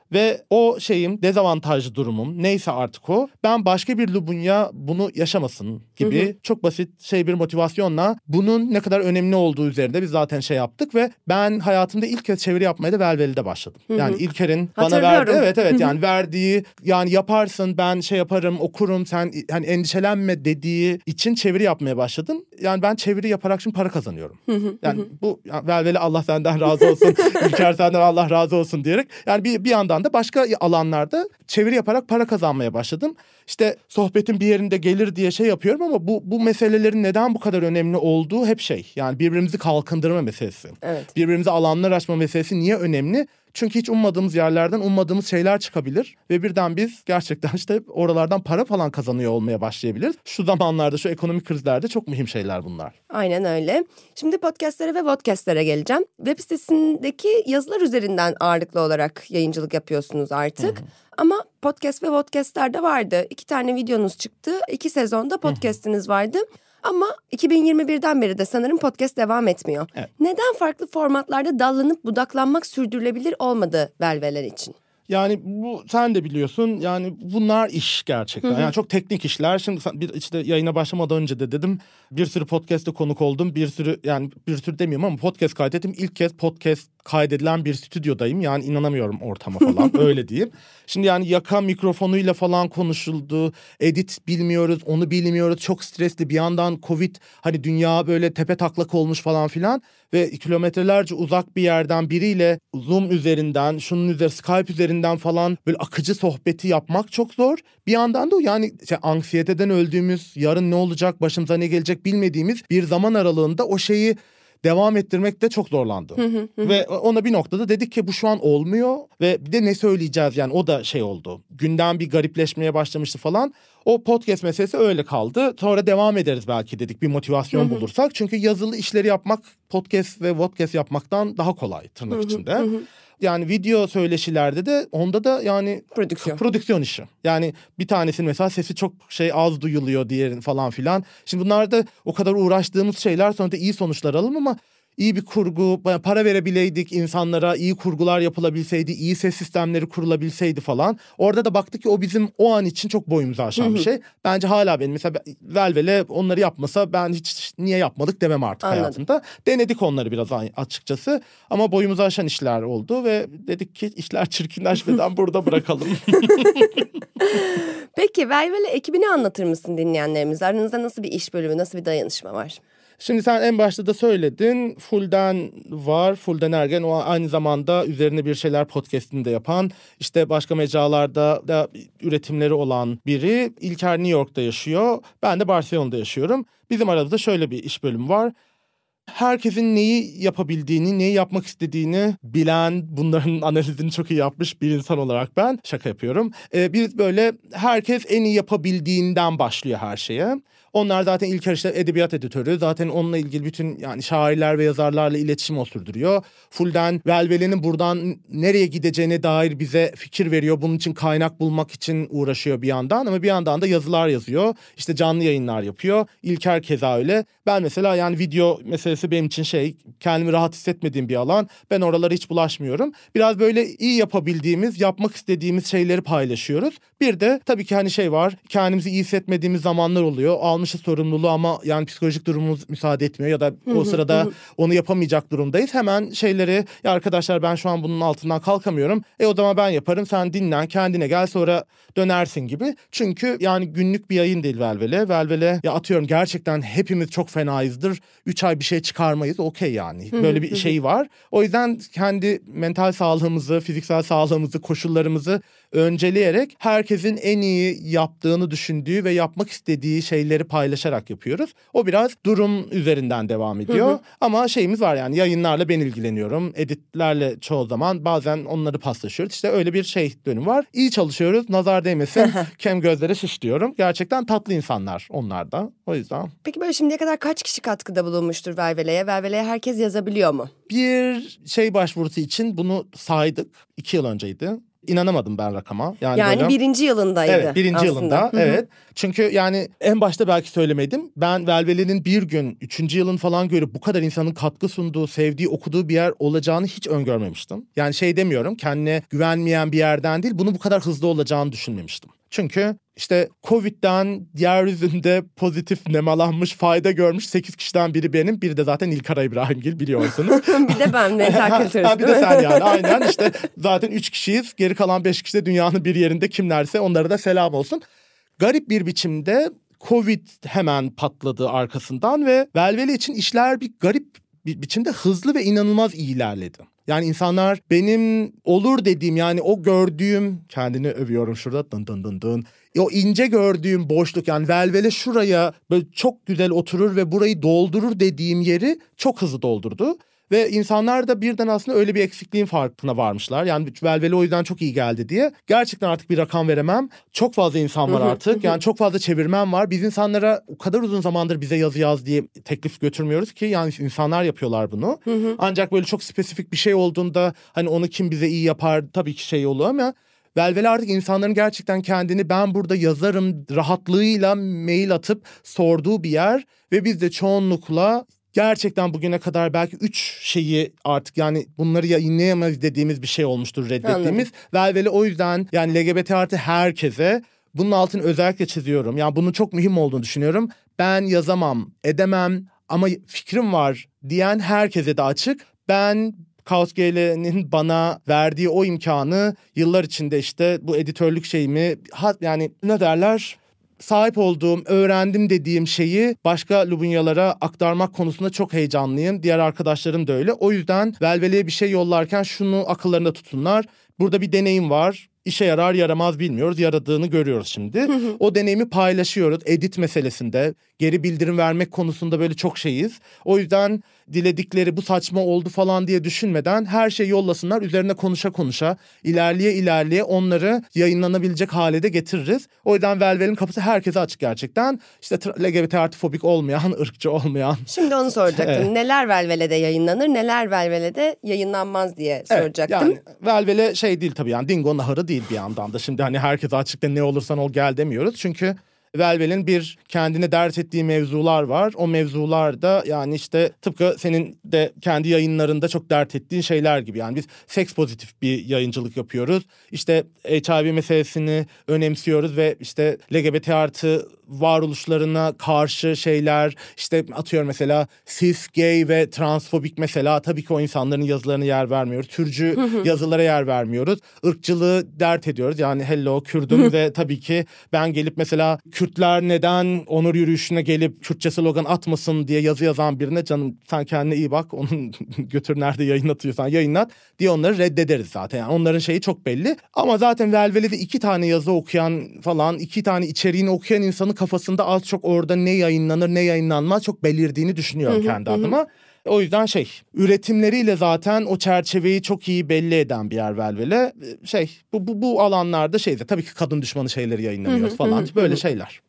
Ve o şeyim, dezavantajlı durumum neyse artık o. Ben başka bir Lubunya bunu yaşamasın gibi çok basit bir motivasyonla bunun ne kadar önemli olduğu üzerinde biz zaten yaptık ve ben hayatımda ilk kez çeviri yapmaya da Velveli'de başladım. Yani İlker'in bana verdiği, evet yani verdiği, yani yaparsın, ben yaparım, okurum, sen hani endişelenme dediği için çeviri yapmaya başladım. Yani ben çeviri yaparak şimdi para kazanıyorum. Yani bu Velveli Allah senden razı olsun, İlker senden Allah razı olsun diyerek yani bir yandan da başka alanlarda çeviri yaparak para kazanmaya başladım. İşte sohbetin bir yerinde gelir diye yapıyorum ama bu meselelerin neden bu kadar önemli olduğu hep yani birbirimizi kalkındırma meselesi. Evet. Birbirimize alanlar açma meselesi niye önemli? Çünkü hiç ummadığımız yerlerden ummadığımız şeyler çıkabilir ve birden biz gerçekten oralardan para falan kazanıyor olmaya başlayabiliriz. Şu zamanlarda, şu ekonomik krizlerde çok mühim şeyler bunlar. Aynen öyle. Şimdi podcastlere ve podcastlere geleceğim. Web sitesindeki yazılar üzerinden ağırlıklı olarak yayıncılık yapıyorsunuz artık. Ama podcast ve podcastlerde vardı. 2 tane videonuz çıktı. 2 sezonda podcastiniz vardı. Ama 2021'den beri de sanırım podcast devam etmiyor. Evet. Neden farklı formatlarda dallanıp budaklanmak sürdürülebilir olmadı Velveler için? Yani bu sen de biliyorsun, yani bunlar iş gerçekten. Yani çok teknik işler. Şimdi yayına başlamadan önce de dedim, bir sürü podcast'te konuk oldum. Bir sürü demiyorum ama podcast kaydettim. İlk kez podcast kaydedilen bir stüdyodayım. Yani inanamıyorum ortama falan öyle diyeyim. Şimdi yani yaka mikrofonuyla falan konuşuldu. Edit bilmiyoruz, onu bilmiyoruz. Çok stresli, bir yandan Covid, hani dünya böyle tepe taklak olmuş falan filan. Ve kilometrelerce uzak bir yerden biriyle Zoom üzerinden, Skype üzerinden falan böyle akıcı sohbeti yapmak çok zor. Bir yandan da yani anksiyeteden öldüğümüz, yarın ne olacak, başımıza ne gelecek bilmediğimiz bir zaman aralığında o şeyi devam ettirmekte çok zorlandı. Ve ona bir noktada dedik ki bu şu an olmuyor ve bir de ne söyleyeceğiz, yani o da oldu. Gündem bir garipleşmeye başlamıştı falan. O podcast meselesi öyle kaldı. Sonra devam ederiz belki dedik, bir motivasyon bulursak. Çünkü yazılı işleri yapmak podcast ve podcast yapmaktan daha kolay tırnak içinde. Yani video söyleşilerde de onda da yani prodüksiyon işi. Yani bir tanesinin mesela sesi çok az duyuluyor, diğerin falan filan. Şimdi bunlar da o kadar uğraştığımız şeyler, sonra da iyi sonuçlar alalım ama iyi bir kurgu, para verebileydik insanlara, iyi kurgular yapılabilseydi, iyi ses sistemleri kurulabilseydi falan. Orada da baktık ki o bizim o an için çok boyumuzu aşan bir şey. Bence hala benim mesela Velvele onları yapmasa ben hiç niye yapmadık demem artık. Anladım. Hayatımda. Denedik onları biraz açıkçası ama boyumuzu aşan işler oldu ve dedik ki işler çirkinleşmeden burada bırakalım. Peki Velvele ekibini anlatır mısın dinleyenlerimize? Aranızda nasıl bir iş bölümü, nasıl bir dayanışma var? Şimdi sen en başta da söyledin. Fulden var. Fulden Ergen, o aynı zamanda üzerine bir şeyler podcast'ini de yapan, işte başka mecralarda da üretimleri olan biri. İlker New York'ta yaşıyor. Ben de Barcelona'da yaşıyorum. Bizim aramızda şöyle bir iş bölümü var. Herkesin neyi yapabildiğini, neyi yapmak istediğini bilen, bunların analizini çok iyi yapmış bir insan olarak ben şaka yapıyorum. Biz böyle herkes en iyi yapabildiğinden başlıyor her şeye. Onlar zaten İlker edebiyat editörü. Zaten onunla ilgili bütün yani şairler ve yazarlarla iletişim o sürdürüyor. Fulden Velvele'nin buradan nereye gideceğine dair bize fikir veriyor. Bunun için kaynak bulmak için uğraşıyor bir yandan ama bir yandan da yazılar yazıyor. İşte canlı yayınlar yapıyor. İlker keza öyle. Ben mesela yani video meselesi benim için kendimi rahat hissetmediğim bir alan. Ben oralara hiç bulaşmıyorum. Biraz böyle iyi yapabildiğimiz, yapmak istediğimiz şeyleri paylaşıyoruz. Bir de tabii ki hani var. Kendimizi iyi hissetmediğimiz zamanlar oluyor. Almışız sorumluluğu ama yani psikolojik durumumuz müsaade etmiyor ya da o sırada onu yapamayacak durumdayız. Hemen ya arkadaşlar ben şu an bunun altından kalkamıyorum. O zaman ben yaparım, sen dinlen, kendine gel, sonra dönersin gibi. Çünkü yani günlük bir yayın değil Velvele. Velvele ya atıyorum gerçekten hepimiz çok fenayızdır. 3 ay bir şey çıkarmayız. Okey yani. Böyle bir şey var. O yüzden kendi mental sağlığımızı, fiziksel sağlığımızı, koşullarımızı önceleyerek herkesin en iyi yaptığını düşündüğü ve yapmak istediği şeyleri paylaşarak yapıyoruz. O biraz durum üzerinden devam ediyor. Ama şeyimiz var yani, yayınlarla ben ilgileniyorum. Editlerle çoğu zaman, bazen onları paslaşıyoruz. İşte öyle bir dönüm var. İyi çalışıyoruz. Nazar değmesin. Kem gözlere şiş diyorum. Gerçekten tatlı insanlar onlar da. O yüzden. Peki böyle şimdiye kadar kaç kişi katkıda bulunmuştur Velvele'ye? Velvele'ye herkes yazabiliyor mu? Bir başvurusu için bunu saydık. 2 yıl önceydi. İnanamadım ben rakama. Yani böyle... 1. yılındaydı. Evet, 1. aslında. yılında. Evet. Çünkü yani en başta belki söylemedim. Ben Velvele'nin bir gün 3. yılın falan görüp bu kadar insanın katkı sunduğu, sevdiği, okuduğu bir yer olacağını hiç öngörmemiştim. Yani şey demiyorum, kendine güvenmeyen bir yerden değil, bunu bu kadar hızlı olacağını düşünmemiştim. Çünkü işte Covid'den yeryüzünde pozitif nemalanmış, fayda görmüş 8 kişiden biri benim. Biri de zaten İlkara İbrahimgil, biliyorsunuz. Bir de ben mental kültürist. Bir de sen yani, aynen işte zaten 3 kişiyiz. Geri kalan 5 kişi de dünyanın bir yerinde kimlerse, onlara da selam olsun. Garip bir biçimde Covid hemen patladı arkasından ve Velvele için işler bir garip bir biçimde hızlı ve inanılmaz iyi ilerledi. Yani insanlar benim olur dediğim, yani o gördüğüm, kendini övüyorum şurada, dın dın dın dın, o ince gördüğüm boşluk, yani Velvele şuraya böyle çok güzel oturur ve burayı doldurur dediğim yeri çok hızlı doldurdu. Ve insanlar da birden aslında öyle bir eksikliğin farkına varmışlar. Yani Velvele o yüzden çok iyi geldi diye. Gerçekten artık bir rakam veremem. Çok fazla insan var artık. Yani çok fazla çevirmen var. Biz insanlara o kadar uzun zamandır bize yazı yaz diye teklif götürmüyoruz ki. Yani insanlar yapıyorlar bunu. Ancak böyle çok spesifik bir şey olduğunda hani onu kim bize iyi yapar, tabii ki şey oluyor ama... Velvele artık insanların gerçekten kendini ben burada yazarım rahatlığıyla mail atıp sorduğu bir yer. Ve biz de çoğunlukla... Gerçekten bugüne kadar belki 3 şeyi artık, yani bunları yayınlayamayız dediğimiz bir şey olmuştur, reddettiğimiz. Velvele o yüzden yani LGBT artı herkese, bunun altını özellikle çiziyorum. Yani bunun çok mühim olduğunu düşünüyorum. Ben yazamam, edemem ama fikrim var diyen herkese de açık. Ben Kaos GL'nin bana verdiği o imkanı yıllar içinde işte bu editörlük şeyimi, yani ne derler... sahip olduğum, öğrendim dediğim şeyi başka Lubunyalara aktarmak konusunda çok heyecanlıyım. Diğer arkadaşlarım da öyle. O yüzden Velvele'ye bir şey yollarken şunu akıllarında tutsunlar. Burada bir deneyim var. İşe yarar yaramaz bilmiyoruz. Yaradığını görüyoruz şimdi. O deneyimi paylaşıyoruz. Edit meselesinde, geri bildirim vermek konusunda böyle çok şeyiz. O yüzden diledikleri bu saçma oldu falan diye düşünmeden her şeyi yollasınlar. Üzerine konuşa konuşa, ilerleye onları yayınlanabilecek hale de getiririz. O yüzden Velvele'nin kapısı herkese açık gerçekten. İşte LGBT artı fobik olmayan, ırkçı olmayan. Şimdi onu soracaktım. Evet. Neler Velvele'de yayınlanır, neler Velvele'de yayınlanmaz diye soracaktım. Evet, yani Velvele şey değil tabii, yani Dingo Naharı değil bir yandan da. Şimdi hani herkese açıkta ne olursan ol gel demiyoruz. Çünkü Velvele'nin bir kendine dert ettiği mevzular var. O mevzular da yani işte tıpkı senin de kendi yayınlarında çok dert ettiğin şeyler gibi. Yani biz seks pozitif bir yayıncılık yapıyoruz. İşte HIV meselesini önemsiyoruz ve işte LGBT artı varoluşlarına karşı şeyler, işte atıyorum mesela cis, gay ve transfobik mesela, tabii ki o insanların yazılarına yer vermiyoruz. Türcü yazılara yer vermiyoruz. Irkçılığı dert ediyoruz. Yani hello Kürdüm ve tabii ki ben gelip mesela Kürtler neden onur yürüyüşüne gelip Kürtçe slogan atmasın diye yazı yazan birine, canım sen kendine iyi bak, onun götür nerede yayınlatıyorsan yayınlat diye onları reddederiz zaten. Yani onların şeyi çok belli. Ama zaten Velvele'de 2 tane yazı okuyan falan, 2 tane içeriğini okuyan insanın kafasında az çok orada ne yayınlanır ne yayınlanmaz çok belirdiğini düşünüyorum kendi adıma. O yüzden üretimleriyle zaten o çerçeveyi çok iyi belli eden bir yer Velvele. Bu alanlarda tabii ki kadın düşmanı şeyleri yayınlamıyoruz falan, böyle şeyler.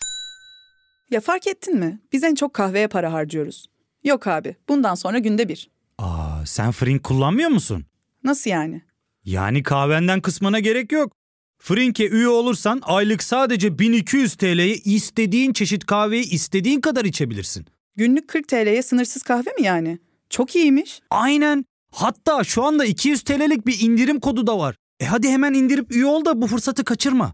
Ya fark ettin mi? Biz en çok kahveye para harcıyoruz. Yok abi, bundan sonra günde 1. Sen Frink kullanmıyor musun? Nasıl yani? Yani kahvenden kısmına gerek yok. Frink'e üye olursan aylık sadece 1200 TL'ye istediğin çeşit kahveyi istediğin kadar içebilirsin. Günlük 40 TL'ye sınırsız kahve mi yani? Çok iyiymiş. Aynen. Hatta şu anda 200 TL'lik bir indirim kodu da var. Hadi hemen indirip üye ol da bu fırsatı kaçırma.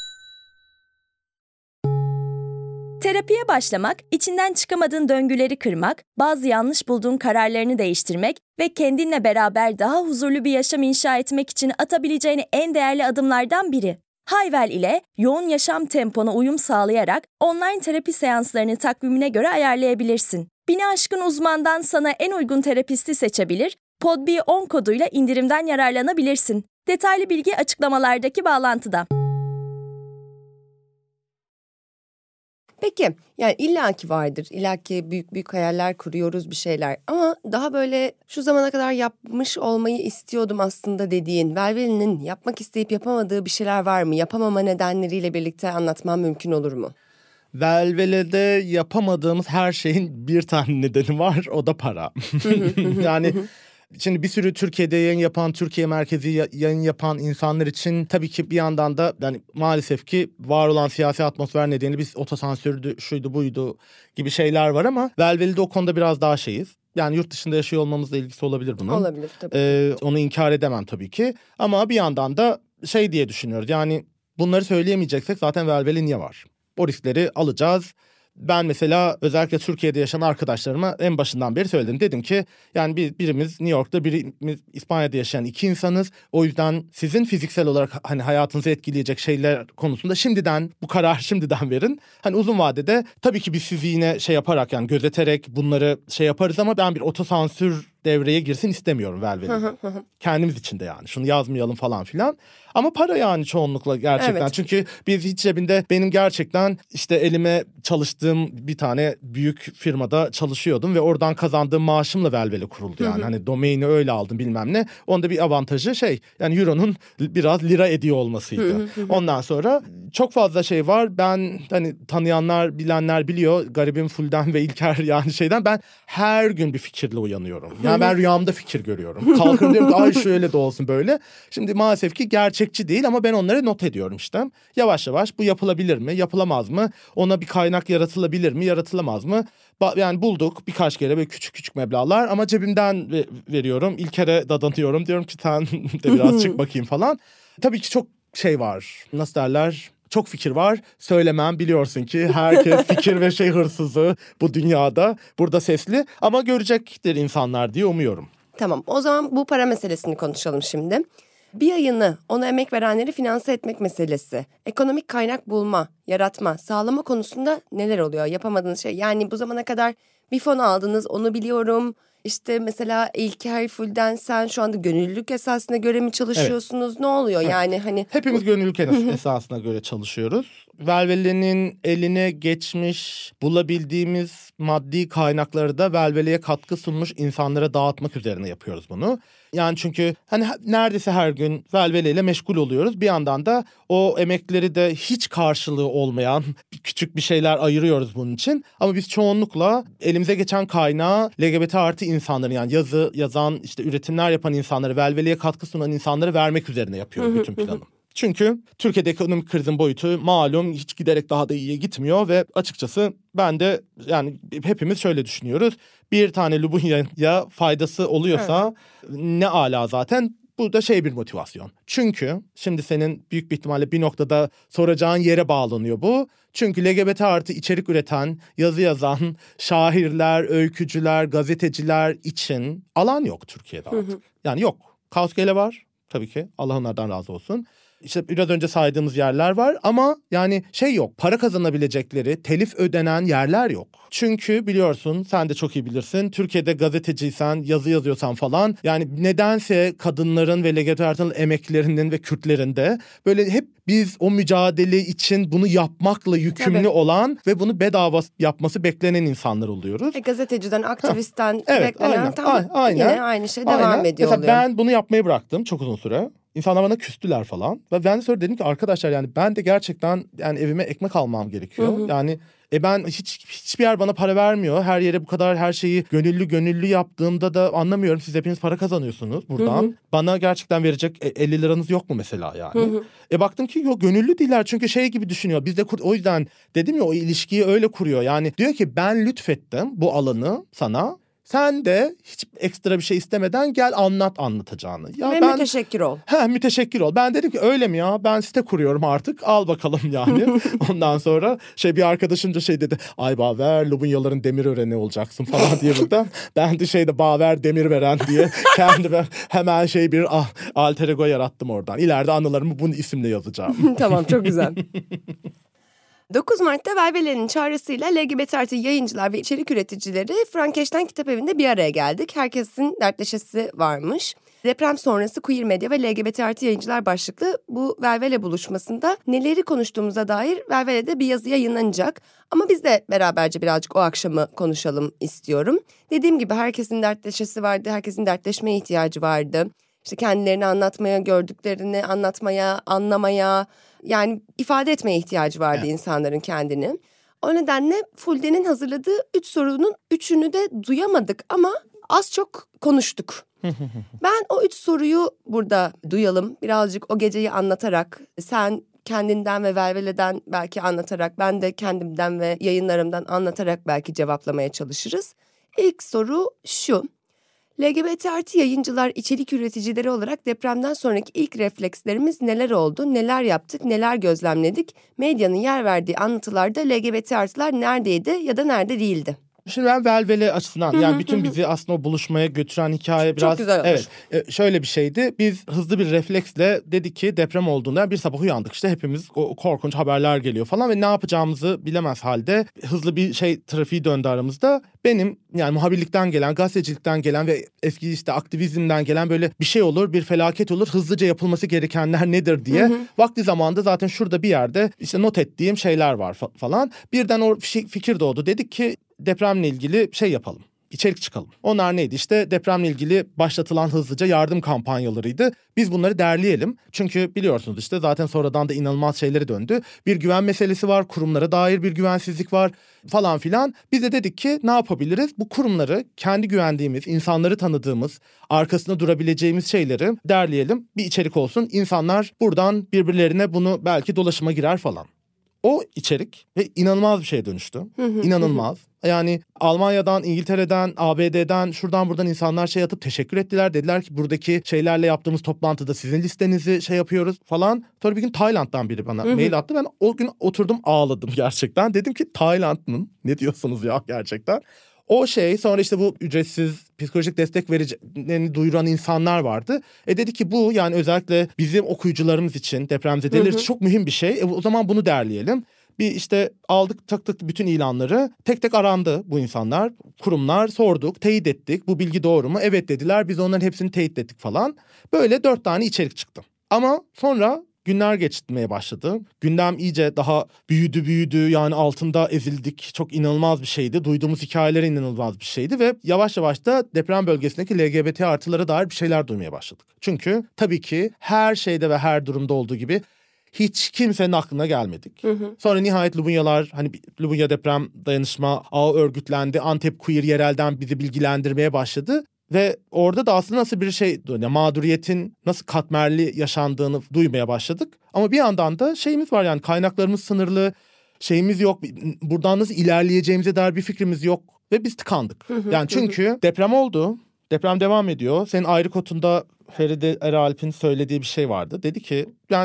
Terapiye başlamak, içinden çıkamadığın döngüleri kırmak, bazı yanlış bulduğun kararlarını değiştirmek ve kendinle beraber daha huzurlu bir yaşam inşa etmek için atabileceğin en değerli adımlardan biri. Hayvel ile yoğun yaşam tempona uyum sağlayarak online terapi seanslarını takvimine göre ayarlayabilirsin. 1000'i aşkın uzmandan sana en uygun terapisti seçebilir, PodB10 koduyla indirimden yararlanabilirsin. Detaylı bilgi açıklamalardaki bağlantıda. Peki yani illaki vardır. İllaki büyük hayaller kuruyoruz, bir şeyler. Ama daha böyle şu zamana kadar yapmış olmayı istiyordum aslında dediğin, Velvele'nin yapmak isteyip yapamadığı bir şeyler var mı? Yapamama nedenleriyle birlikte anlatmam mümkün olur mu? Velvele'de yapamadığımız her şeyin bir tane nedeni var, o da para. Yani Şimdi bir sürü Türkiye'de yayın yapan, Türkiye merkezi yayın yapan insanlar için tabii ki bir yandan da yani maalesef ki var olan siyasi atmosfer nedeniyle biz otosansürdü, şuydu buydu gibi şeyler var ama Velveli'de o konuda biraz daha şeyiz. Yani yurt dışında yaşıyor olmamızla ilgisi olabilir bunun. Olabilir tabii. Onu inkar edemem tabii ki. Ama bir yandan da şey diye düşünüyoruz. Yani bunları söyleyemeyeceksek zaten Velveli niye var? O riskleri alacağız. Ben mesela özellikle Türkiye'de yaşayan arkadaşlarıma en başından beri söyledim. Dedim ki yani birimiz New York'ta, birimiz İspanya'da yaşayan iki insanız. O yüzden sizin fiziksel olarak hani hayatınızı etkileyecek şeyler konusunda bu kararı şimdiden verin. Hani uzun vadede tabii ki biz sizi yine şey yaparak yani gözeterek bunları şey yaparız ama ben bir otosansür devreye girsin istemiyorum Velveli'de. Kendimiz için de yani şunu yazmayalım falan filan. Ama para yani çoğunlukla gerçekten. Evet. Çünkü biz hiç cebinde benim gerçekten işte elime çalıştığım bir tane büyük firmada çalışıyordum ve oradan kazandığım maaşımla Velveli kuruldu yani. Hani domaini öyle aldım bilmem ne. Onda bir avantajı yani Euro'nun biraz lira ediyor olmasıydı. Ondan sonra çok fazla şey var. Ben hani tanıyanlar bilenler biliyor. Garibim Fulden ve İlker yani şeyden ben her gün bir fikirle uyanıyorum. Yani ben rüyamda fikir görüyorum. Kalkıyorum diyorum ki ay şöyle de olsun böyle. Şimdi maalesef ki gerçekçi değil ama ben onları not ediyorum işte. Yavaş yavaş bu yapılabilir mi? Yapılamaz mı? Ona bir kaynak yaratılabilir mi? Yaratılamaz mı? Yani bulduk birkaç kere böyle küçük meblağlar ama cebimden veriyorum. İlker'e dadanıyorum. Diyorum ki sen de biraz çık bakayım falan. Tabii ki çok şey var. Nasıl derler? Çok fikir var. Söylemem biliyorsun ki herkes fikir ve şey hırsızı bu dünyada. Burada sesli ama görecektir insanlar diye umuyorum. Tamam o zaman bu para meselesini konuşalım şimdi. Bir yayını ona emek verenleri finanse etmek meselesi. Ekonomik kaynak bulma, yaratma, sağlama konusunda neler oluyor? Yapamadığınız şey yani bu zamana kadar bir fon aldınız onu biliyorum. İşte mesela İlker Fulden sen şu anda gönüllülük esasına göre mi çalışıyorsunuz? Evet. Ne oluyor yani hani? Hepimiz gönüllülük esasına göre çalışıyoruz. Velveli'nin eline geçmiş bulabildiğimiz maddi kaynakları da Velveli'ye katkı sunmuş insanlara dağıtmak üzerine yapıyoruz bunu. Yani çünkü hani neredeyse her gün Velveli ile meşgul oluyoruz. Bir yandan da o emekleri de hiç karşılığı olmayan küçük bir şeyler ayırıyoruz bunun için. Ama biz çoğunlukla elimize geçen kaynağı LGBT artı insanların yani yazı yazan işte üretimler yapan insanları Velveli'ye katkı sunan insanlara vermek üzerine yapıyoruz bütün planı. Çünkü Türkiye'de ekonomik krizin boyutu malum hiç giderek daha da iyiye gitmiyor ve açıkçası ben de yani hepimiz şöyle düşünüyoruz. Bir tane Lubunya'ya faydası oluyorsa ne ala zaten bu da bir motivasyon. Çünkü şimdi senin büyük bir ihtimalle bir noktada soracağın yere bağlanıyor bu. Çünkü LGBT artı içerik üreten, yazı yazan şairler, öykücüler, gazeteciler için alan yok Türkiye'de artık. Yani yok. Kaos Gele var tabii ki Allah onlardan razı olsun. İşte biraz önce saydığımız yerler var ama yani yok. Para kazanabilecekleri, telif ödenen yerler yok. Çünkü biliyorsun sen de çok iyi bilirsin. Türkiye'de gazeteciysen, yazı yazıyorsan falan yani nedense kadınların ve LGBT artı emeklerinin ve Kürtlerin de böyle hep biz o mücadele için bunu yapmakla yükümlü olan ve bunu bedava yapması beklenen insanlar oluyoruz. Gazeteciden, aktivistten beklenen yine aynı şey devam ediyor. Mesela ben bunu yapmayı bıraktım çok uzun süre. İnsanlar bana küstüler falan. Ve ben de sonra dedim ki arkadaşlar yani ben de gerçekten yani evime ekmek almam gerekiyor. Yani ben hiçbir yer bana para vermiyor. Her yere bu kadar her şeyi gönüllü yaptığımda da anlamıyorum. Siz hepiniz para kazanıyorsunuz buradan. Bana gerçekten verecek 50 liranız yok mu mesela yani? Baktım ki yok gönüllü değiller. Çünkü gibi düşünüyor. Biz de o yüzden dedim ya o ilişkiyi öyle kuruyor. Yani diyor ki ben lütfettim bu alanı sana. Sen de hiç ekstra bir şey istemeden gel anlatacağını. Ya ve müteşekkir ol. Müteşekkir ol. Ben dedim ki öyle mi ya? Ben site kuruyorum artık. Al bakalım yani. Ondan sonra bir arkadaşım da dedi. Ay Baver, Lubunyaların Demirören'i olacaksın falan diye burada. Ben de Baver Demirveren diye kendime hemen bir alter ego yarattım oradan. İleride anılarımı bunun isimle yazacağım. Tamam çok güzel. 9 Mart'ta Velveli'nin çağrısıyla LGBT artı yayıncılar ve içerik üreticileri Frankenstein Kitap Evi'nde bir araya geldik. Herkesin dertleşesi varmış. Deprem sonrası queer medya ve LGBT artı yayıncılar başlıklı bu Velveli buluşmasında neleri konuştuğumuza dair Velveli'de bir yazı yayınlanacak. Ama biz de beraberce birazcık o akşamı konuşalım istiyorum. Dediğim gibi herkesin dertleşesi vardı, herkesin dertleşmeye ihtiyacı vardı. İşte kendilerini anlatmaya, gördüklerini anlatmaya, anlamaya, yani ifade etmeye ihtiyacı vardı insanların kendini. O nedenle Fulden'in hazırladığı 3 sorunun 3'ünü de duyamadık ama az çok konuştuk. Ben o 3 soruyu burada duyalım. Birazcık o geceyi anlatarak, sen kendinden ve Velvele'den belki anlatarak, ben de kendimden ve yayınlarımdan anlatarak belki cevaplamaya çalışırız. İlk soru şu: LGBT artı yayıncılar, içerik üreticileri olarak depremden sonraki ilk reflekslerimiz neler oldu, neler yaptık, neler gözlemledik? Medyanın yer verdiği anlatılarda LGBT artılar neredeydi ya da nerede değildi? Şimdi ben Velvele açısından yani bütün bizi aslında o buluşmaya götüren hikaye biraz... Çok güzel olur. Evet, şöyle bir şeydi. Biz hızlı bir refleksle dedik ki deprem olduğunda bir sabah uyandık, işte hepimiz o korkunç haberler geliyor falan ve ne yapacağımızı bilemez halde hızlı bir trafiği döndü aramızda. Benim yani muhabirlikten gelen, gazetecilikten gelen ve eski işte aktivizmden gelen böyle bir şey olur, bir felaket olur, hızlıca yapılması gerekenler nedir diye vakti zamanında zaten şurada bir yerde işte not ettiğim şeyler var falan. Birden o fikir doğdu. Dedik ki depremle ilgili şey yapalım, içerik çıkalım. Onlar neydi? İşte depremle ilgili başlatılan hızlıca yardım kampanyalarıydı. Biz bunları derleyelim. Çünkü biliyorsunuz işte zaten sonradan da inanılmaz şeyleri döndü. Bir güven meselesi var, kurumlara dair bir güvensizlik var falan filan. Biz de dedik ki ne yapabiliriz? Bu kurumları, kendi güvendiğimiz, insanları tanıdığımız, arkasında durabileceğimiz şeyleri derleyelim. Bir içerik olsun. İnsanlar buradan birbirlerine bunu belki dolaşıma girer falan. O içerik ve inanılmaz bir şeye dönüştü. İnanılmaz. Yani Almanya'dan, İngiltere'den, ABD'den, şuradan buradan insanlar şey atıp teşekkür ettiler. Dediler ki buradaki şeylerle yaptığımız toplantıda sizin listenizi yapıyoruz falan. Sonra bir gün Tayland'dan biri bana mail attı. Ben o gün oturdum ağladım gerçekten. Dedim ki Tayland'ın ne diyorsunuz ya gerçekten. O sonra işte bu ücretsiz psikolojik destek vereceğini duyuran insanlar vardı. Dedi ki bu yani özellikle bizim okuyucularımız için, depremzedeler için çok mühim bir şey. O zaman bunu derleyelim. Bir işte aldık, taktık bütün ilanları. Tek tek arandı bu insanlar, kurumlar, sorduk, teyit ettik. Bu bilgi doğru mu? Evet dediler. Biz onların hepsini teyit ettik falan. Böyle 4 tane içerik çıktı. Ama sonra günler geçmeye başladı. Gündem iyice daha büyüdü. Yani altında ezildik. Çok inanılmaz bir şeydi. Duyduğumuz hikayeler inanılmaz bir şeydi ve yavaş yavaş da deprem bölgesindeki LGBT artılara dair bir şeyler duymaya başladık. Çünkü tabii ki her şeyde ve her durumda olduğu gibi hiç kimsenin aklına gelmedik. Sonra nihayet Lubunyalar, hani Lubunya Deprem Dayanışma Ağı örgütlendi. Antep Queer yerelden bizi bilgilendirmeye başladı. Ve orada da aslında nasıl bir şey, yani mağduriyetin nasıl katmerli yaşandığını duymaya başladık. Ama bir yandan da şeyimiz var, yani kaynaklarımız sınırlı, şeyimiz yok. Buradan nasıl ilerleyeceğimize dair bir fikrimiz yok ve biz tıkandık. Yani çünkü deprem oldu, deprem devam ediyor. Senin ayrı kotunda Feride Eralp'in söylediği bir şey vardı. Dedi ki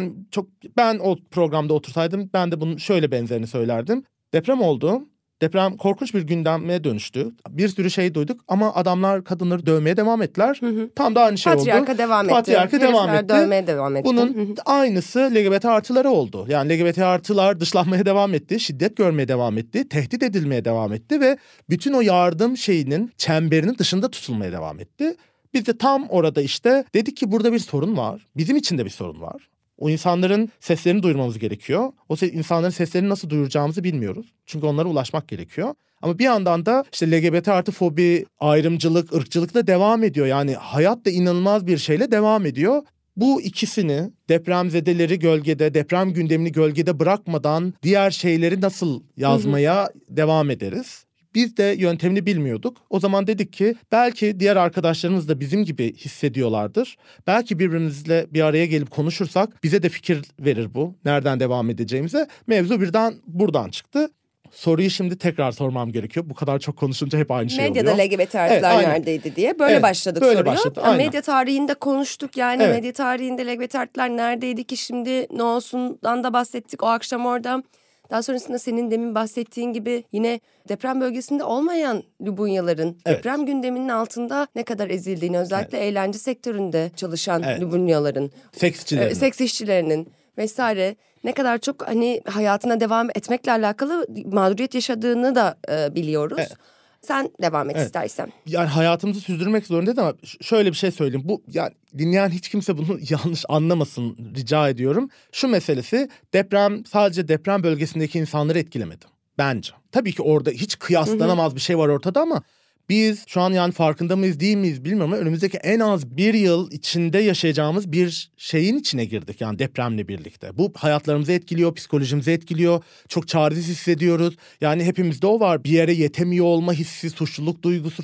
ben o programda otursaydım ben de bunun şöyle benzerini söylerdim. Deprem oldu. Deprem korkunç bir gündeme dönüştü. Bir sürü şey duyduk ama adamlar kadınları dövmeye devam ettiler. Tam da aynı şey oldu. Patriarka devam etti. Patriarka devam etti. Dövmeye devam etti. Bunun aynısı LGBT artıları oldu. Yani LGBT artılar dışlanmaya devam etti. Şiddet görmeye devam etti. Tehdit edilmeye devam etti ve bütün o yardım şeyinin çemberinin dışında tutulmaya devam etti. Biz de tam orada işte dedik ki burada bir sorun var. Bizim için de bir sorun var. O insanların seslerini duyurmamız gerekiyor. O insanların seslerini nasıl duyuracağımızı bilmiyoruz. Çünkü onlara ulaşmak gerekiyor. Ama bir yandan da işte LGBT artı fobi, ayrımcılık, ırkçılık da devam ediyor. Yani hayat da inanılmaz bir şeyle devam ediyor. Bu ikisini, depremzedeleri gölgede, deprem gündemini gölgede bırakmadan diğer şeyleri nasıl yazmaya devam ederiz? Biz de yöntemini bilmiyorduk. O zaman dedik ki belki diğer arkadaşlarımız da bizim gibi hissediyorlardır. Belki birbirimizle bir araya gelip konuşursak bize de fikir verir bu. Nereden devam edeceğimize. Mevzu birden buradan çıktı. Soruyu şimdi tekrar sormam gerekiyor. Bu kadar çok konuşunca hep aynı şey oluyor. Medyada LGBT artılar neredeydi diye. Böyle başladık böyle soruyor. Başladı, medya tarihinde konuştuk yani. Evet. Medya tarihinde LGBT artılar neredeydi ki şimdi ne olsundan da bahsettik o akşam orada. Daha sonrasında senin demin bahsettiğin gibi yine deprem bölgesinde olmayan Lubunyaların deprem gündeminin altında ne kadar ezildiğini, özellikle eğlence sektöründe çalışan Lubunyaların, seks işçilerinin vesaire ne kadar çok hani hayatına devam etmekle alakalı mağduriyet yaşadığını da biliyoruz. Evet. Sen devam et istersen. Yani hayatımızı sürdürmek zorundayız ama şöyle bir şey söyleyeyim. Bu yani dinleyen hiç kimse bunu yanlış anlamasın, rica ediyorum. Şu meselesi, deprem sadece deprem bölgesindeki insanları etkilemedi bence. Tabii ki orada hiç kıyaslanamaz bir şey var ortada ama biz şu an yani farkında mıyız değil miyiz bilmiyorum ama önümüzdeki en az bir yıl içinde yaşayacağımız bir şeyin içine girdik yani depremle birlikte. Bu hayatlarımızı etkiliyor, psikolojimizi etkiliyor, çok çaresiz hissediyoruz. Yani hepimizde o var, bir yere yetemiyor olma hissi, suçluluk duygusu falan.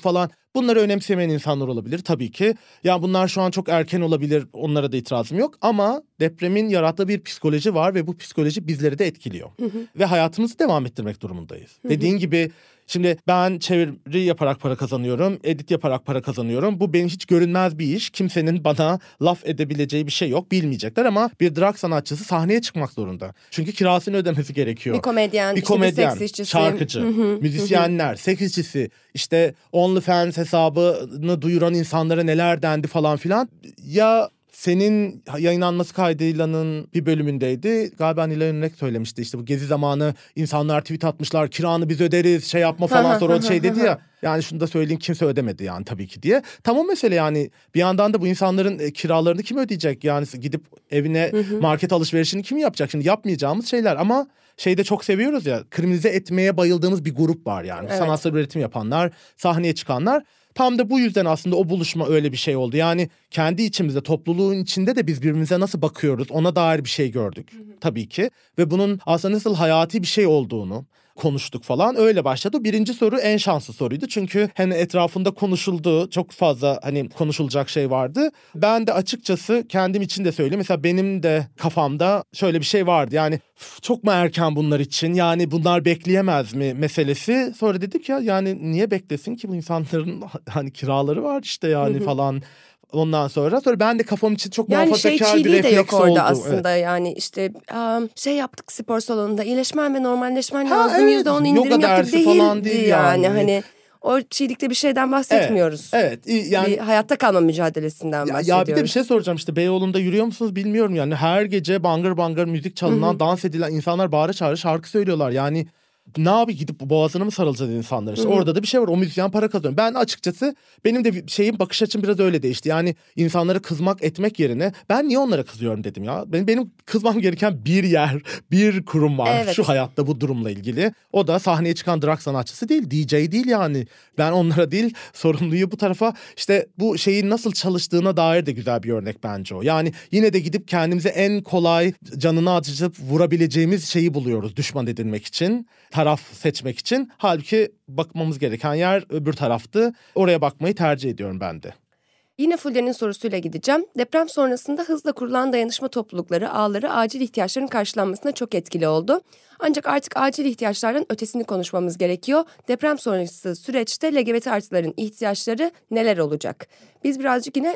Bunları önemsemeyen insanlar olabilir tabii ki. Ya bunlar şu an çok erken olabilir, onlara da itirazım yok. Ama depremin yarattığı bir psikoloji var ve bu psikoloji bizleri de etkiliyor. Ve hayatımızı devam ettirmek durumundayız. Dediğin gibi şimdi ben çeviri yaparak para kazanıyorum, edit yaparak para kazanıyorum. Bu benim hiç görünmez bir iş. Kimsenin bana laf edebileceği bir şey yok, bilmeyecekler ama bir drag sanatçısı sahneye çıkmak zorunda. Çünkü kirasını ödemesi gerekiyor. Bir komedyen, bir işte komedyen, bir seks işçisi. şarkıcı, müzisyenler, seks işçisi, işte OnlyFans hesabını duyuran insanlara neler dendi falan filan. Ya senin yayınlanması kaydıylanın bir bölümündeydi. Galiba Nilay Önürek söylemişti, işte bu gezi zamanı insanlar tweet atmışlar, kiranı biz öderiz, şey yapma falan, sonra o şey dedi ya. Yani şunu da söyleyeyim, kimse ödemedi yani tabii ki diye. Tamam, mesele yani bir yandan da bu insanların kiralarını kim ödeyecek? Yani gidip evine market alışverişini kim yapacak? Şimdi yapmayacağımız şeyler ama şeyde çok seviyoruz ya, kriminalize etmeye bayıldığımız bir grup var yani. Evet. Sanatsal üretim yapanlar, sahneye çıkanlar. Tam da bu yüzden aslında o buluşma öyle bir şey oldu. Yani kendi içimizde, topluluğun içinde de biz birbirimize nasıl bakıyoruz, ona dair bir şey gördük tabii ki. Ve bunun aslında nasıl hayati bir şey olduğunu konuştuk falan, öyle başladı. Birinci soru en şanslı soruydu. Çünkü hani etrafında konuşuldu, çok fazla hani konuşulacak şey vardı. Ben de açıkçası kendim için de söyleyeyim. Mesela benim de kafamda şöyle bir şey vardı. Yani çok mu erken bunlar için? Yani bunlar bekleyemez mi meselesi. Sonra dedik ya, yani niye beklesin ki, bu insanların hani kiraları var işte yani falan. Ondan sonra ben de kafam için çok Yani muhafazakar bir çiğliği de refleks yok orada oldu. aslında. Evet. Yani işte şey yaptık spor salonunda, iyileşmen ve normalleşmen Ha, lazım. evet. %10 indirim Yoga yaptık dersi falan değildi değil yani. yani. Hani o çiğlikte bir şeyden bahsetmiyoruz. Evet. Yani Bir hayatta kalma mücadelesinden bahsediyoruz. Ya bir de bir şey soracağım, işte Beyoğlu'nda yürüyor musunuz bilmiyorum yani, her gece bangır bangır müzik çalınan, dans edilen, insanlar bağıra çağıra şarkı söylüyorlar yani. Ne abi, gidip boğazına mı sarılacağız insanlar işte? Orada da bir şey var, o müzisyen para kazanıyor. Ben açıkçası, benim de bakış açım biraz öyle değişti. Yani insanlara kızmak etmek yerine ben niye onlara kızıyorum dedim ya. Benim kızmam gereken bir yer, bir kurum var şu hayatta bu durumla ilgili. O da sahneye çıkan drag sanatçısı değil, DJ değil yani. Ben onlara değil, sorumluyu bu tarafa, işte bu şeyin nasıl çalıştığına dair de güzel bir örnek bence o. Yani yine de gidip kendimize en kolay, canını acıtıp vurabileceğimiz şeyi buluyoruz düşman edinmek için, taraf seçmek için. Halbuki bakmamız gereken yer öbür taraftı. Oraya bakmayı tercih ediyorum ben de. Yine Fulden'in sorusuyla gideceğim. Deprem sonrasında hızla kurulan dayanışma toplulukları, ağları acil ihtiyaçların karşılanmasına çok etkili oldu. Ancak artık acil ihtiyaçlardan ötesini konuşmamız gerekiyor. Deprem sonrası süreçte LGBT artıların ihtiyaçları neler olacak? Biz birazcık yine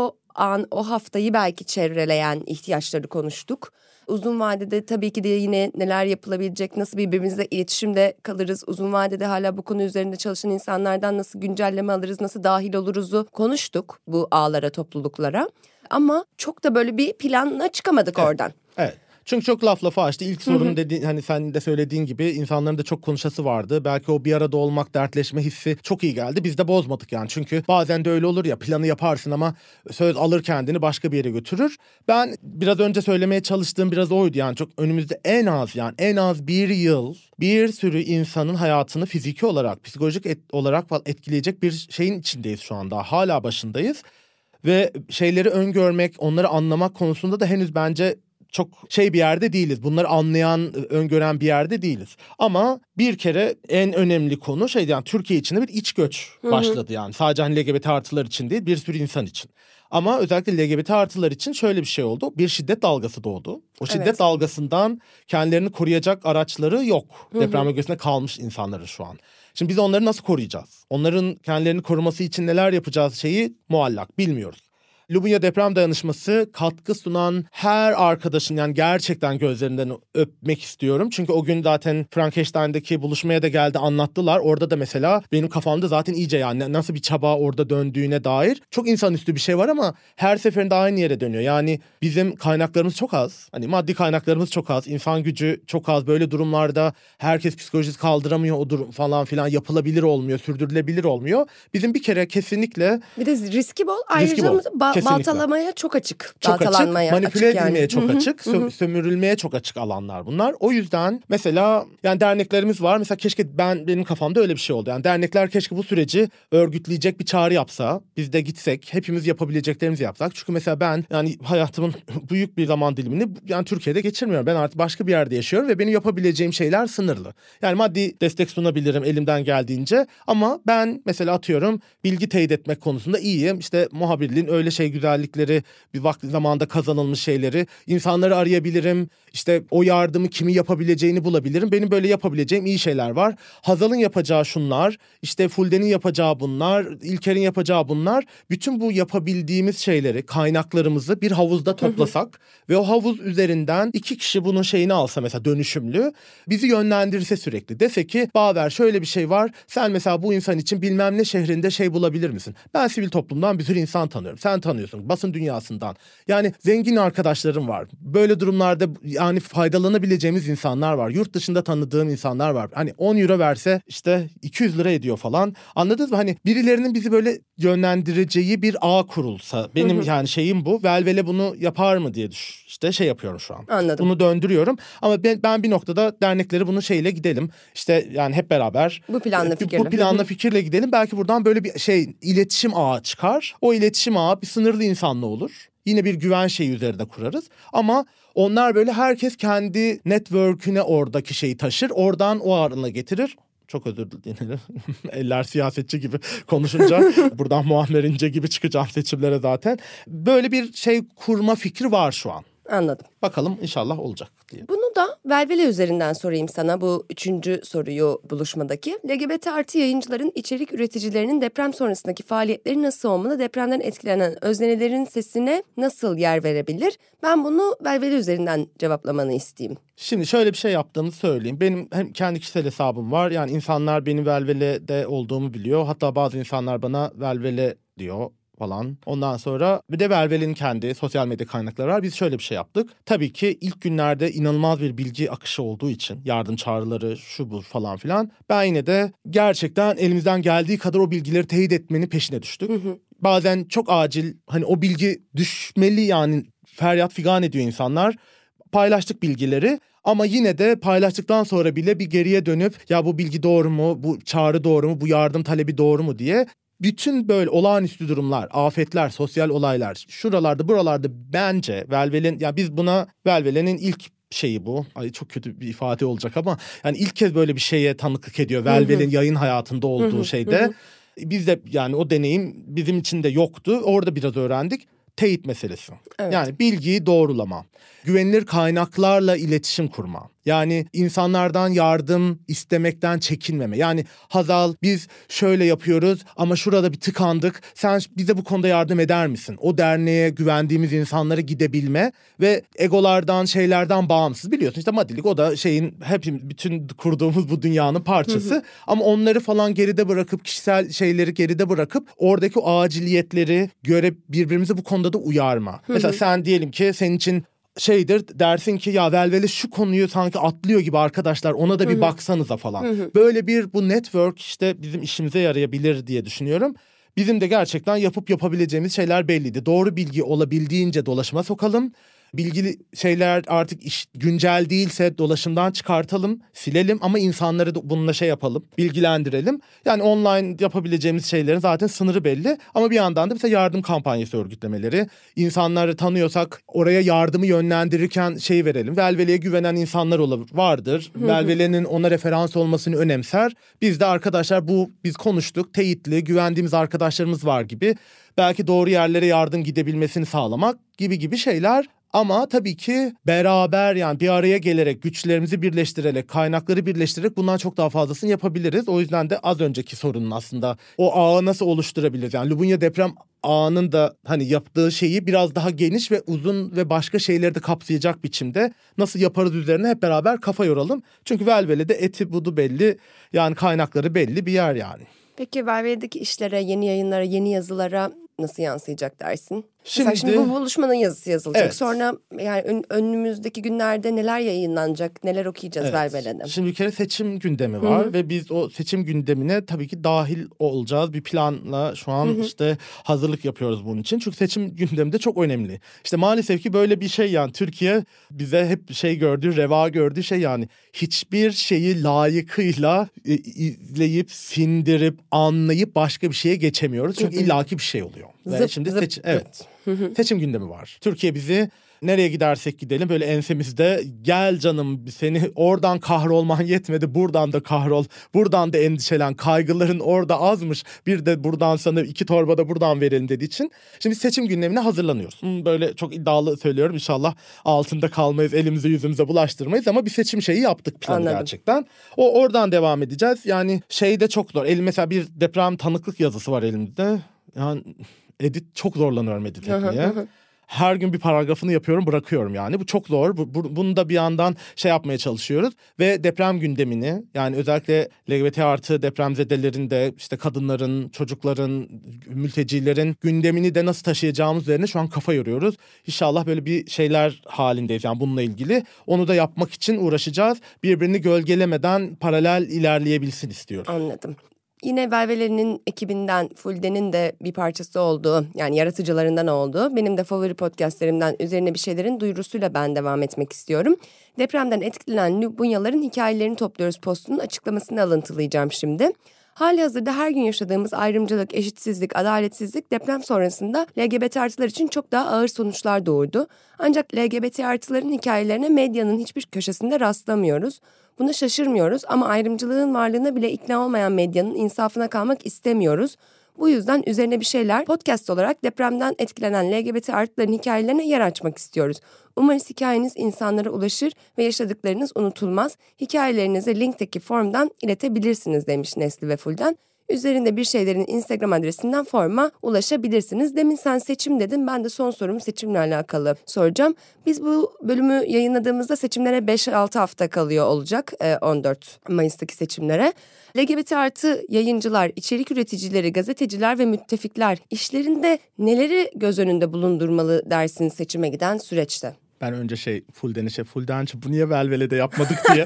o haftayı belki çevreleyen ihtiyaçları konuştuk. Uzun vadede tabii ki de yine neler yapılabilecek, nasıl birbirimizle iletişimde kalırız, uzun vadede hala bu konu üzerinde çalışan insanlardan nasıl güncelleme alırız, nasıl dahil oluruzu konuştuk bu ağlara, topluluklara. Ama çok da böyle bir planla çıkamadık oradan. Evet. Çünkü çok lafa açtı. İlk sorun dediğin, hani sen de söylediğin gibi, insanların da çok konuşası vardı. Belki o bir arada olmak, dertleşme hissi çok iyi geldi. Biz de bozmadık yani. Çünkü bazen de öyle olur ya, planı yaparsın ama söz alır kendini başka bir yere götürür. Ben biraz önce söylemeye çalıştığım biraz oydu yani. Çok önümüzde en az bir yıl bir sürü insanın hayatını fiziki olarak, psikolojik olarak etkileyecek bir şeyin içindeyiz şu anda. Hala başındayız. Ve şeyleri öngörmek, onları anlamak konusunda da henüz bence çok bir yerde değiliz. Bunları anlayan, öngören bir yerde değiliz. Ama bir kere en önemli konu yani Türkiye içinde bir iç göç başladı yani. Sadece hani LGBT artılar için değil, bir sürü insan için. Ama özellikle LGBT artılar için şöyle bir şey oldu. Bir şiddet dalgası doğdu. O şiddet dalgasından kendilerini koruyacak araçları yok. Deprem bölgesinde kalmış insanları şu an. Şimdi biz onları nasıl koruyacağız? Onların kendilerini koruması için neler yapacağız muallak, bilmiyoruz. Lubunya Deprem Dayanışması katkı sunan her arkadaşın, yani gerçekten gözlerinden öpmek istiyorum. Çünkü o gün zaten Frankenstein'daki buluşmaya da geldi, anlattılar. Orada da mesela benim kafamda zaten iyice yani nasıl bir çaba orada döndüğüne dair çok insanüstü bir şey var ama her seferinde aynı yere dönüyor. Yani bizim kaynaklarımız çok az. Hani maddi kaynaklarımız çok az. İnsan gücü çok az. Böyle durumlarda herkes psikolojisi kaldıramıyor, o durum falan filan yapılabilir olmuyor, sürdürülebilir olmuyor. Bizim bir kere kesinlikle... Bir de riski bol. Ayrıca Kesinlikle. baltalamaya çok açık. Çok açık, manipüle edilmeye yani. çok açık, sömürülmeye çok açık alanlar bunlar. O yüzden mesela yani derneklerimiz var. Mesela keşke benim kafamda öyle bir şey oldu. Yani dernekler keşke bu süreci örgütleyecek bir çağrı yapsa. Biz de gitsek, hepimiz yapabileceklerimizi yapsak. Çünkü mesela ben yani hayatımın büyük bir zaman dilimini yani Türkiye'de geçirmiyorum. Ben artık başka bir yerde yaşıyorum ve benim yapabileceğim şeyler sınırlı. Yani maddi destek sunabilirim elimden geldiğince ama ben mesela atıyorum bilgi teyit etmek konusunda iyiyim. İşte muhabirliğin öyle güzellikleri, bir vakti zamanında kazanılmış şeyleri, insanları arayabilirim. İşte o yardımı kimi yapabileceğini bulabilirim. Benim böyle yapabileceğim iyi şeyler var. Hazal'ın yapacağı şunlar, işte Fulden'in yapacağı bunlar, İlker'in yapacağı bunlar. Bütün bu yapabildiğimiz şeyleri, kaynaklarımızı bir havuzda toplasak ve o havuz üzerinden 2 kişi bunun şeyini alsa mesela dönüşümlü, bizi yönlendirse sürekli. Dese ki Baver şöyle bir şey var, sen mesela bu insan için bilmem ne şehrinde bulabilir misin? Ben sivil toplumdan bir sürü insan tanıyorum. Sen tanıyorsun, basın dünyasından. Yani zengin arkadaşlarım var. Böyle durumlarda yani faydalanabileceğimiz insanlar var. Yurt dışında tanıdığım insanlar var. Hani 10 euro verse işte 200 lira ediyor falan. Anladınız mı? Hani birilerinin bizi böyle yönlendireceği bir ağ kurulsa. Benim yani şeyim bu. Velvele bunu yapar mı diye işte yapıyorum şu an. Anladım. Bunu döndürüyorum. Ama ben bir noktada dernekleri bunu gidelim. İşte yani hep beraber. Bu planla fikirle gidelim. Belki buradan böyle bir iletişim ağı çıkar. O iletişim ağı bir sınırlı insanla olur. Yine bir güven üzerinde kurarız. Ama onlar böyle herkes kendi network'üne oradaki şeyi taşır. Oradan o ağına getirir. Çok özür dilerim. Eller siyasetçi gibi konuşunca buradan Muammer İnce gibi çıkacağım seçimlere zaten. Böyle bir kurma fikri var şu an. Anladım. Bakalım inşallah olacak diye. Bunu da Velvele üzerinden sorayım sana, bu 3. soruyu buluşmadaki. LGBT artı yayıncıların içerik üreticilerinin deprem sonrasındaki faaliyetleri nasıl olmalı? Depremden etkilenen öznelerin sesine nasıl yer verebilir? Ben bunu Velvele üzerinden cevaplamanı isteyeyim. Şimdi şöyle bir şey yaptığımı söyleyeyim. Benim hem kendi kişisel hesabım var. Yani insanlar benim Velvele'de olduğumu biliyor. Hatta bazı insanlar bana Velvele diyor falan. Ondan sonra bir de Velvele'nin kendi sosyal medya kaynakları var. Biz şöyle bir şey yaptık. Tabii ki ilk günlerde inanılmaz bir bilgi akışı olduğu için yardım çağrıları şu bu falan filan. Ben yine de gerçekten elimizden geldiği kadar o bilgileri teyit etmenin peşine düştük. Bazen çok acil hani o bilgi düşmeli, yani feryat figan ediyor insanlar. Paylaştık bilgileri ama yine de paylaştıktan sonra bile bir geriye dönüp ya bu bilgi doğru mu, bu çağrı doğru mu, bu yardım talebi doğru mu diye bütün böyle olağanüstü durumlar, afetler, sosyal olaylar şuralarda buralarda bence Velvele'nin, ya biz buna Velvele'nin ilk bu. Ay çok kötü bir ifade olacak ama yani ilk kez böyle bir şeye tanıklık ediyor Velvele'nin yayın hayatında olduğu şeyde. Biz de yani o deneyim bizim için de yoktu. Orada biraz öğrendik. Teyit meselesi. Evet. Yani bilgiyi doğrulama. Güvenilir kaynaklarla iletişim kurma. Yani insanlardan yardım istemekten çekinmeme. Yani Hazal biz şöyle yapıyoruz ama şurada bir tıkandık. Sen bize bu konuda yardım eder misin? O derneğe güvendiğimiz insanlara gidebilme ve egolardan şeylerden bağımsız. Biliyorsun işte Madilik o da hepimiz bütün kurduğumuz bu dünyanın parçası. Ama onları falan geride bırakıp kişisel şeyleri geride bırakıp oradaki o aciliyetleri göre birbirimizi bu konuda da uyarma. Mesela sen diyelim ki senin için dersin ki ya Velvele şu konuyu sanki atlıyor gibi arkadaşlar ona da bir baksanıza falan. Böyle bir bu network işte bizim işimize yarayabilir diye düşünüyorum. Bizim de gerçekten yapabileceğimiz şeyler belliydi. Doğru bilgi olabildiğince dolaşıma sokalım. Bilgili şeyler artık güncel değilse dolaşımdan çıkartalım, silelim ama insanları da bununla yapalım, bilgilendirelim. Yani online yapabileceğimiz şeylerin zaten sınırı belli ama bir yandan da mesela yardım kampanyası örgütlemeleri, insanları tanıyorsak oraya yardımı yönlendirirken verelim. Velvele'ye güvenen insanlar vardır. Velvele'nin ona referans olmasını önemser. Biz de arkadaşlar biz konuştuk, teyitli, güvendiğimiz arkadaşlarımız var gibi. Belki doğru yerlere yardım gidebilmesini sağlamak gibi şeyler. Ama tabii ki beraber yani bir araya gelerek, güçlerimizi birleştirerek, kaynakları birleştirerek bundan çok daha fazlasını yapabiliriz. O yüzden de az önceki sorunun aslında o ağı nasıl oluşturabiliriz? Yani Lubunya deprem ağının da yaptığı şeyi biraz daha geniş ve uzun ve başka şeyleri de kapsayacak biçimde nasıl yaparız üzerine hep beraber kafa yoralım. Çünkü Velvele'de eti budu belli, yani kaynakları belli bir yer yani. Peki Velvele'deki işlere, yeni yayınlara, yeni yazılara nasıl yansıyacak dersin? Şimdi bu buluşmanın yazısı yazılacak. Evet. Sonra yani önümüzdeki günlerde neler yayınlanacak, neler okuyacağız Velvele'de? Şimdi bir kere seçim gündemi var ve biz o seçim gündemine tabii ki dahil olacağız. Bir planla şu an işte hazırlık yapıyoruz bunun için. Çünkü seçim gündemi de çok önemli. İşte maalesef ki böyle bir şey, yani Türkiye bize hep reva gördüğü şey, yani hiçbir şeyi layıkıyla izleyip, sindirip, anlayıp başka bir şeye geçemiyoruz. Çünkü illaki bir şey oluyor. Ve şimdi seçim gündemi var. Türkiye bizi nereye gidersek gidelim böyle ensemizde, gel canım seni oradan kahrolman yetmedi, buradan da kahrol, buradan da endişelen, kaygıların orada azmış, bir de buradan sana 2 torba da buradan verelim dediği için şimdi seçim gündemine hazırlanıyoruz. Böyle çok iddialı söylüyorum, inşallah altında kalmayız, elimizi yüzümüze bulaştırmayız ama bir seçim şeyi yaptık, planı. Anladım. Gerçekten. Oradan devam edeceğiz. Yani şey de çok zor. Mesela bir deprem tanıklık yazısı var elimde. Yani çok zorlanıyorum edit etmeye. Her gün bir paragrafını yapıyorum, bırakıyorum yani. Bu çok zor. Bunu da bir yandan yapmaya çalışıyoruz. Ve deprem gündemini, yani özellikle LGBT artı depremzedelerin de, işte kadınların, çocukların, mültecilerin gündemini de nasıl taşıyacağımız üzerine şu an kafa yoruyoruz. İnşallah böyle bir şeyler halindeyiz yani bununla ilgili. Onu da yapmak için uğraşacağız. Birbirini gölgelemeden paralel ilerleyebilsin istiyorum. Anladım. Yine Velvele'nin ekibinden Fulden'in de bir parçası olduğu, yani yaratıcılarından olduğu, benim de favori podcastlerimden Üzerine Bir Şeylerin duyurusuyla ben devam etmek istiyorum. Depremden etkilenen Lubunyaların hikayelerini topluyoruz postunun açıklamasını alıntılayacağım şimdi. Halihazırda her gün yaşadığımız ayrımcılık, eşitsizlik, adaletsizlik deprem sonrasında LGBT artılar için çok daha ağır sonuçlar doğurdu. Ancak LGBT artıların hikayelerine medyanın hiçbir köşesinde rastlamıyoruz. Buna şaşırmıyoruz ama ayrımcılığın varlığına bile ikna olmayan medyanın insafına kalmak istemiyoruz. Bu yüzden Üzerine Bir Şeyler podcast olarak depremden etkilenen LGBT artıların hikayelerine yer açmak istiyoruz. Umarız hikayeniz insanlara ulaşır ve yaşadıklarınız unutulmaz. Hikayelerinizi linkteki formdan iletebilirsiniz demiş Nesli ve Fulden. Üzerinde Bir Şeylerin Instagram adresinden forma ulaşabilirsiniz. Demin sen seçim dedin, ben de son sorumu seçimle alakalı soracağım. Biz bu bölümü yayınladığımızda seçimlere 5-6 hafta kalıyor olacak, 14 Mayıs'taki seçimlere. LGBT artı yayıncılar, içerik üreticileri, gazeteciler ve müttefikler işlerinde neleri göz önünde bulundurmalı dersin seçime giden süreçte? Ben önce Fulden'e bu niye Velvele'de yapmadık diye.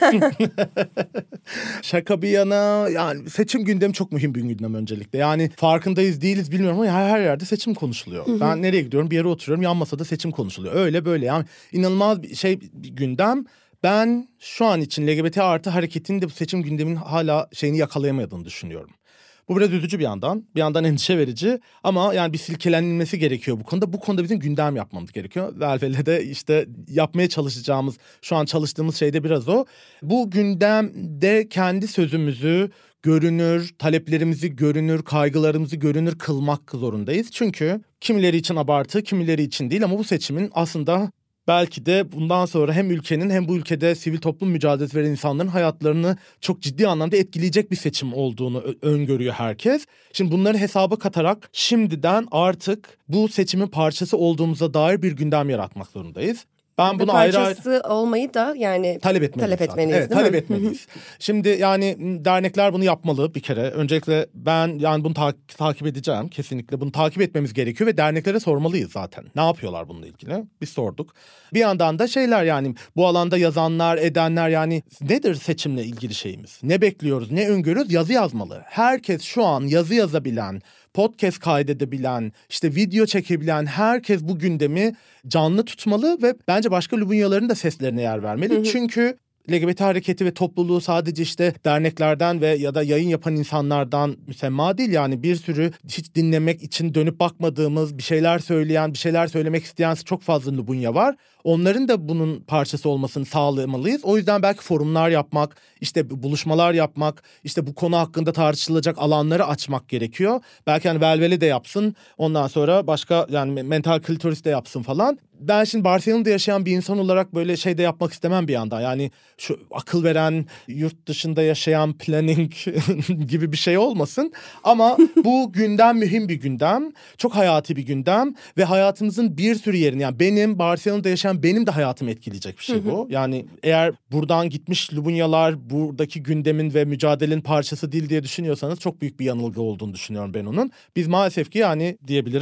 Şaka bir yana, yani seçim gündemi çok mühim bir gündem öncelikle. Yani farkındayız değiliz bilmiyorum ama her yerde seçim konuşuluyor. Ben nereye gidiyorum, bir yere oturuyorum, yan masada seçim konuşuluyor. Öyle böyle yani inanılmaz bir gündem. Ben şu an için LGBT artı hareketinin de bu seçim gündeminin hala yakalayamadığını düşünüyorum. Bu biraz üzücü bir yandan endişe verici ama yani bir silkelenilmesi gerekiyor bu konuda. Bu konuda bizim gündem yapmamız gerekiyor. Velvele'de işte yapmaya çalışacağımız, şu an çalıştığımız şey de biraz o. Bu gündemde kendi sözümüzü görünür, taleplerimizi görünür, kaygılarımızı görünür kılmak zorundayız. Çünkü kimileri için abartı, kimileri için değil ama bu seçimin aslında belki de bundan sonra hem ülkenin hem bu ülkede sivil toplum mücadelesi veren insanların hayatlarını çok ciddi anlamda etkileyecek bir seçim olduğunu öngörüyor herkes. Şimdi bunları hesaba katarak şimdiden artık bu seçimin parçası olduğumuza dair bir gündem yaratmak zorundayız. Ben bunu parçası olmayı da yani talep etmeliyiz. Evet, talep etmeliyiz. Şimdi yani dernekler bunu yapmalı bir kere. Öncelikle ben yani bunu takip edeceğim. Kesinlikle bunu takip etmemiz gerekiyor ve derneklere sormalıyız zaten. Ne yapıyorlar bununla ilgili? Biz sorduk. Bir yandan da yani bu alanda yazanlar, edenler, yani nedir seçimle ilgili şeyimiz? Ne bekliyoruz, ne öngörüyoruz? Yazı yazmalı. Herkes şu an yazı yazabilen, podcast kaydedebilen, işte video çekebilen herkes bu gündemi canlı tutmalı ve bence başka Lubunyaların da seslerine yer vermeli. Çünkü LGBT hareketi ve topluluğu sadece işte derneklerden ve ya da yayın yapan insanlardan müsemma değil. Yani bir sürü hiç dinlemek için dönüp bakmadığımız, bir şeyler söyleyen, bir şeyler söylemek isteyen çok fazla Lubunya var. Onların da bunun parçası olmasını sağlamalıyız. O yüzden belki forumlar yapmak, işte buluşmalar yapmak, işte bu konu hakkında tartışılacak alanları açmak gerekiyor. Belki Velvele de yapsın, ondan sonra başka yani mental klitoris de yapsın falan. Ben şimdi Barcelona'da yaşayan bir insan olarak böyle de yapmak istemem bir yandan. Yani şu akıl veren, yurt dışında yaşayan planning gibi bir şey olmasın. Ama bu gündem mühim bir gündem. Çok hayati bir gündem ve hayatımızın bir sürü yerini, yani benim Barcelona'da yaşayan benim de hayatımı etkileyecek bir şey bu. Yani eğer buradan gitmiş Lubunyalar buradaki gündemin ve mücadelenin parçası değil diye düşünüyorsanız çok büyük bir yanılgı olduğunu düşünüyorum ben onun. Biz maalesef ki yani diyebilirim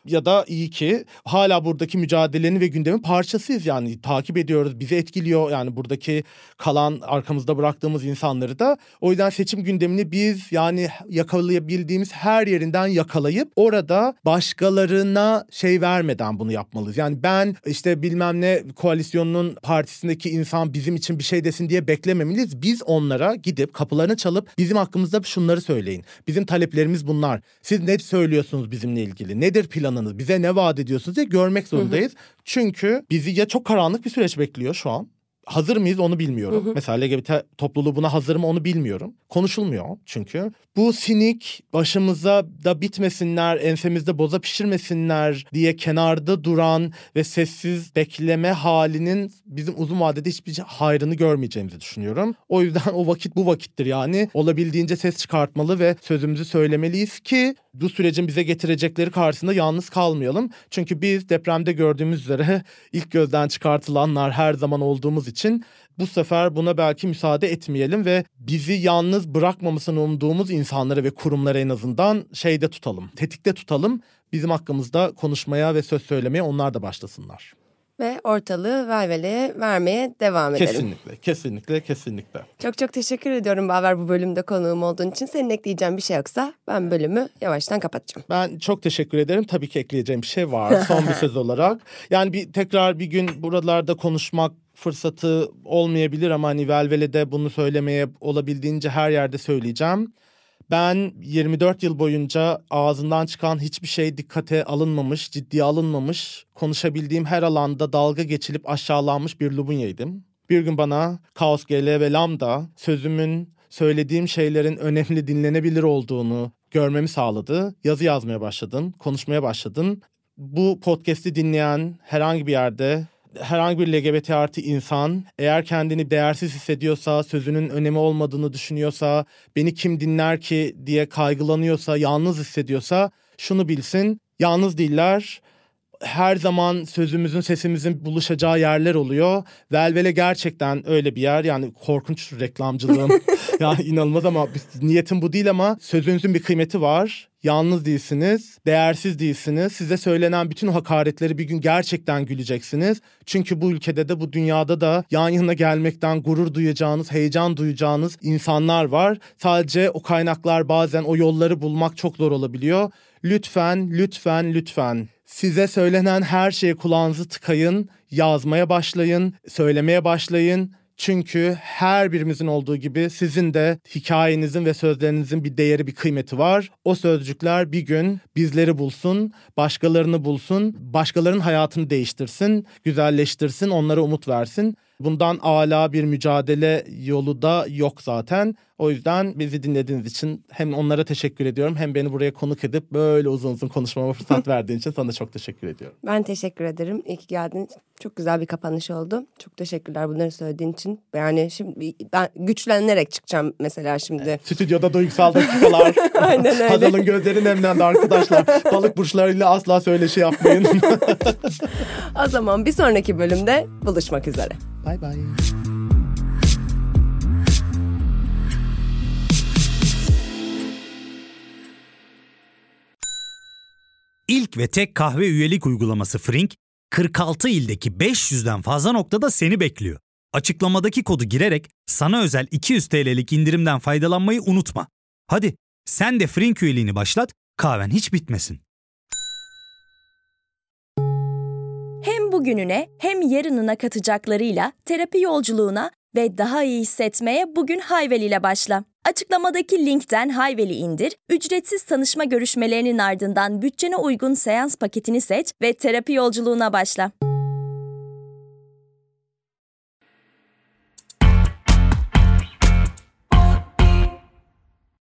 Ya da iyi ki hala buradaki mücadelenin ve gündemin parçasıyız. Yani takip ediyoruz, bizi etkiliyor. Yani buradaki kalan arkamızda bıraktığımız insanları da. O yüzden seçim gündemini biz yani yakalayabildiğimiz her yerinden yakalayıp orada başkalarına şey vermeden bunu yapmalıyız. Yani ben işte bilmem ne koalisyonunun partisindeki insan bizim için bir şey desin diye beklememeliyiz. Biz onlara gidip kapılarını çalıp bizim hakkımızda şunları söyleyin. Bizim taleplerimiz bunlar. Siz ne söylüyorsunuz bizimle ilgili? Nedir planınız? Bize ne vaat ediyorsunuz diye görmek zorundayız. Çünkü bizi ya çok karanlık bir süreç bekliyor şu an. Hazır mıyız onu bilmiyorum. Mesela LGBT topluluğu buna hazır mı onu bilmiyorum. Konuşulmuyor çünkü. Bu sinik başımıza da bitmesinler, ensemizde boza pişirmesinler diye kenarda duran ve sessiz bekleme halinin bizim uzun vadede hiçbir hayrını görmeyeceğimizi düşünüyorum. O yüzden o vakit bu vakittir yani. Olabildiğince ses çıkartmalı ve sözümüzü söylemeliyiz ki bu sürecin bize getirecekleri karşısında yalnız kalmayalım. Çünkü biz depremde gördüğümüz üzere ilk gözden çıkartılanlar her zaman olduğumuz için bu sefer buna belki müsaade etmeyelim ve bizi yalnız bırakmamasını umduğumuz insanları ve kurumları en azından şeyde tutalım, tetikte tutalım. Bizim hakkımızda konuşmaya ve söz söylemeye onlar da başlasınlar. Ve ortalığı velveleye vermeye devam edelim. Kesinlikle. Çok teşekkür ediyorum Baver bu bölümde konuğum olduğun için. Senin ekleyeceğin bir şey yoksa ben bölümü yavaştan kapatacağım. Ben çok teşekkür ederim. Tabii ki ekleyeceğim bir şey var son bir söz olarak. Yani tekrar bir gün buralarda konuşmak fırsatı olmayabilir ama hani velvelede bunu söylemeye olabildiğince her yerde söyleyeceğim. Ben 24 yıl boyunca ağzından çıkan hiçbir şey dikkate alınmamış, ciddiye alınmamış, konuşabildiğim her alanda dalga geçilip aşağılanmış bir Lubunya'ydım. Bir gün bana Kaos GL ve Lambda sözümün, söylediğim şeylerin önemli dinlenebilir olduğunu görmemi sağladı. Yazı yazmaya başladım, konuşmaya başladım. Bu podcast'i dinleyen herhangi bir yerde herhangi bir LGBT artı insan eğer kendini değersiz hissediyorsa, sözünün önemi olmadığını düşünüyorsa, beni kim dinler ki diye kaygılanıyorsa, yalnız hissediyorsa şunu bilsin, yalnız değiller. Her zaman sözümüzün, sesimizin buluşacağı yerler oluyor. Velvele gerçekten öyle bir yer. Yani korkunç reklamcılığım. Yani inanılmaz ama niyetim bu değil ama sözünüzün bir kıymeti var. Yalnız değilsiniz, değersiz değilsiniz. Size söylenen bütün hakaretleri bir gün gerçekten güleceksiniz. Çünkü bu ülkede de bu dünyada da yan yana gelmekten gurur duyacağınız, heyecan duyacağınız insanlar var. Sadece o kaynaklar bazen o yolları bulmak çok zor olabiliyor. Lütfen. Size söylenen her şeye kulağınızı tıkayın, yazmaya başlayın, söylemeye başlayın. Çünkü her birimizin olduğu gibi sizin de hikayenizin ve sözlerinizin bir değeri, bir kıymeti var. O sözcükler bir gün bizleri bulsun, başkalarını bulsun, başkalarının hayatını değiştirsin, güzelleştirsin, onlara umut versin. Bundan âlâ bir mücadele yolu da yok zaten. O yüzden bizi dinlediğiniz için hem onlara teşekkür ediyorum hem beni buraya konuk edip böyle uzun konuşmama fırsat verdiğin için sana çok teşekkür ediyorum. Ben teşekkür ederim. İyi ki geldin. Çok güzel bir kapanış oldu. Çok teşekkürler bunları söylediğin için. Yani şimdi ben güçlenerek çıkacağım mesela şimdi. Stüdyoda duygusal dakikalar. Aynen öyle. Hazal'ın gözleri nemlendi arkadaşlar. Balık burçlarıyla asla söyleşi yapmayın. O zaman bir sonraki bölümde buluşmak üzere. Bye bye. İlk ve tek kahve üyelik uygulaması Frink, 46 ildeki 500'den fazla noktada seni bekliyor. Açıklamadaki kodu girerek sana özel 200 TL'lik indirimden faydalanmayı unutma. Hadi sen de Frink üyeliğini başlat, kahven hiç bitmesin. Hem bugününe hem yarınına katacaklarıyla terapi yolculuğuna ve daha iyi hissetmeye bugün Hayvel ile başla. Açıklamadaki linkten Hayvel'i indir, ücretsiz tanışma görüşmelerinin ardından bütçene uygun seans paketini seç ve terapi yolculuğuna başla.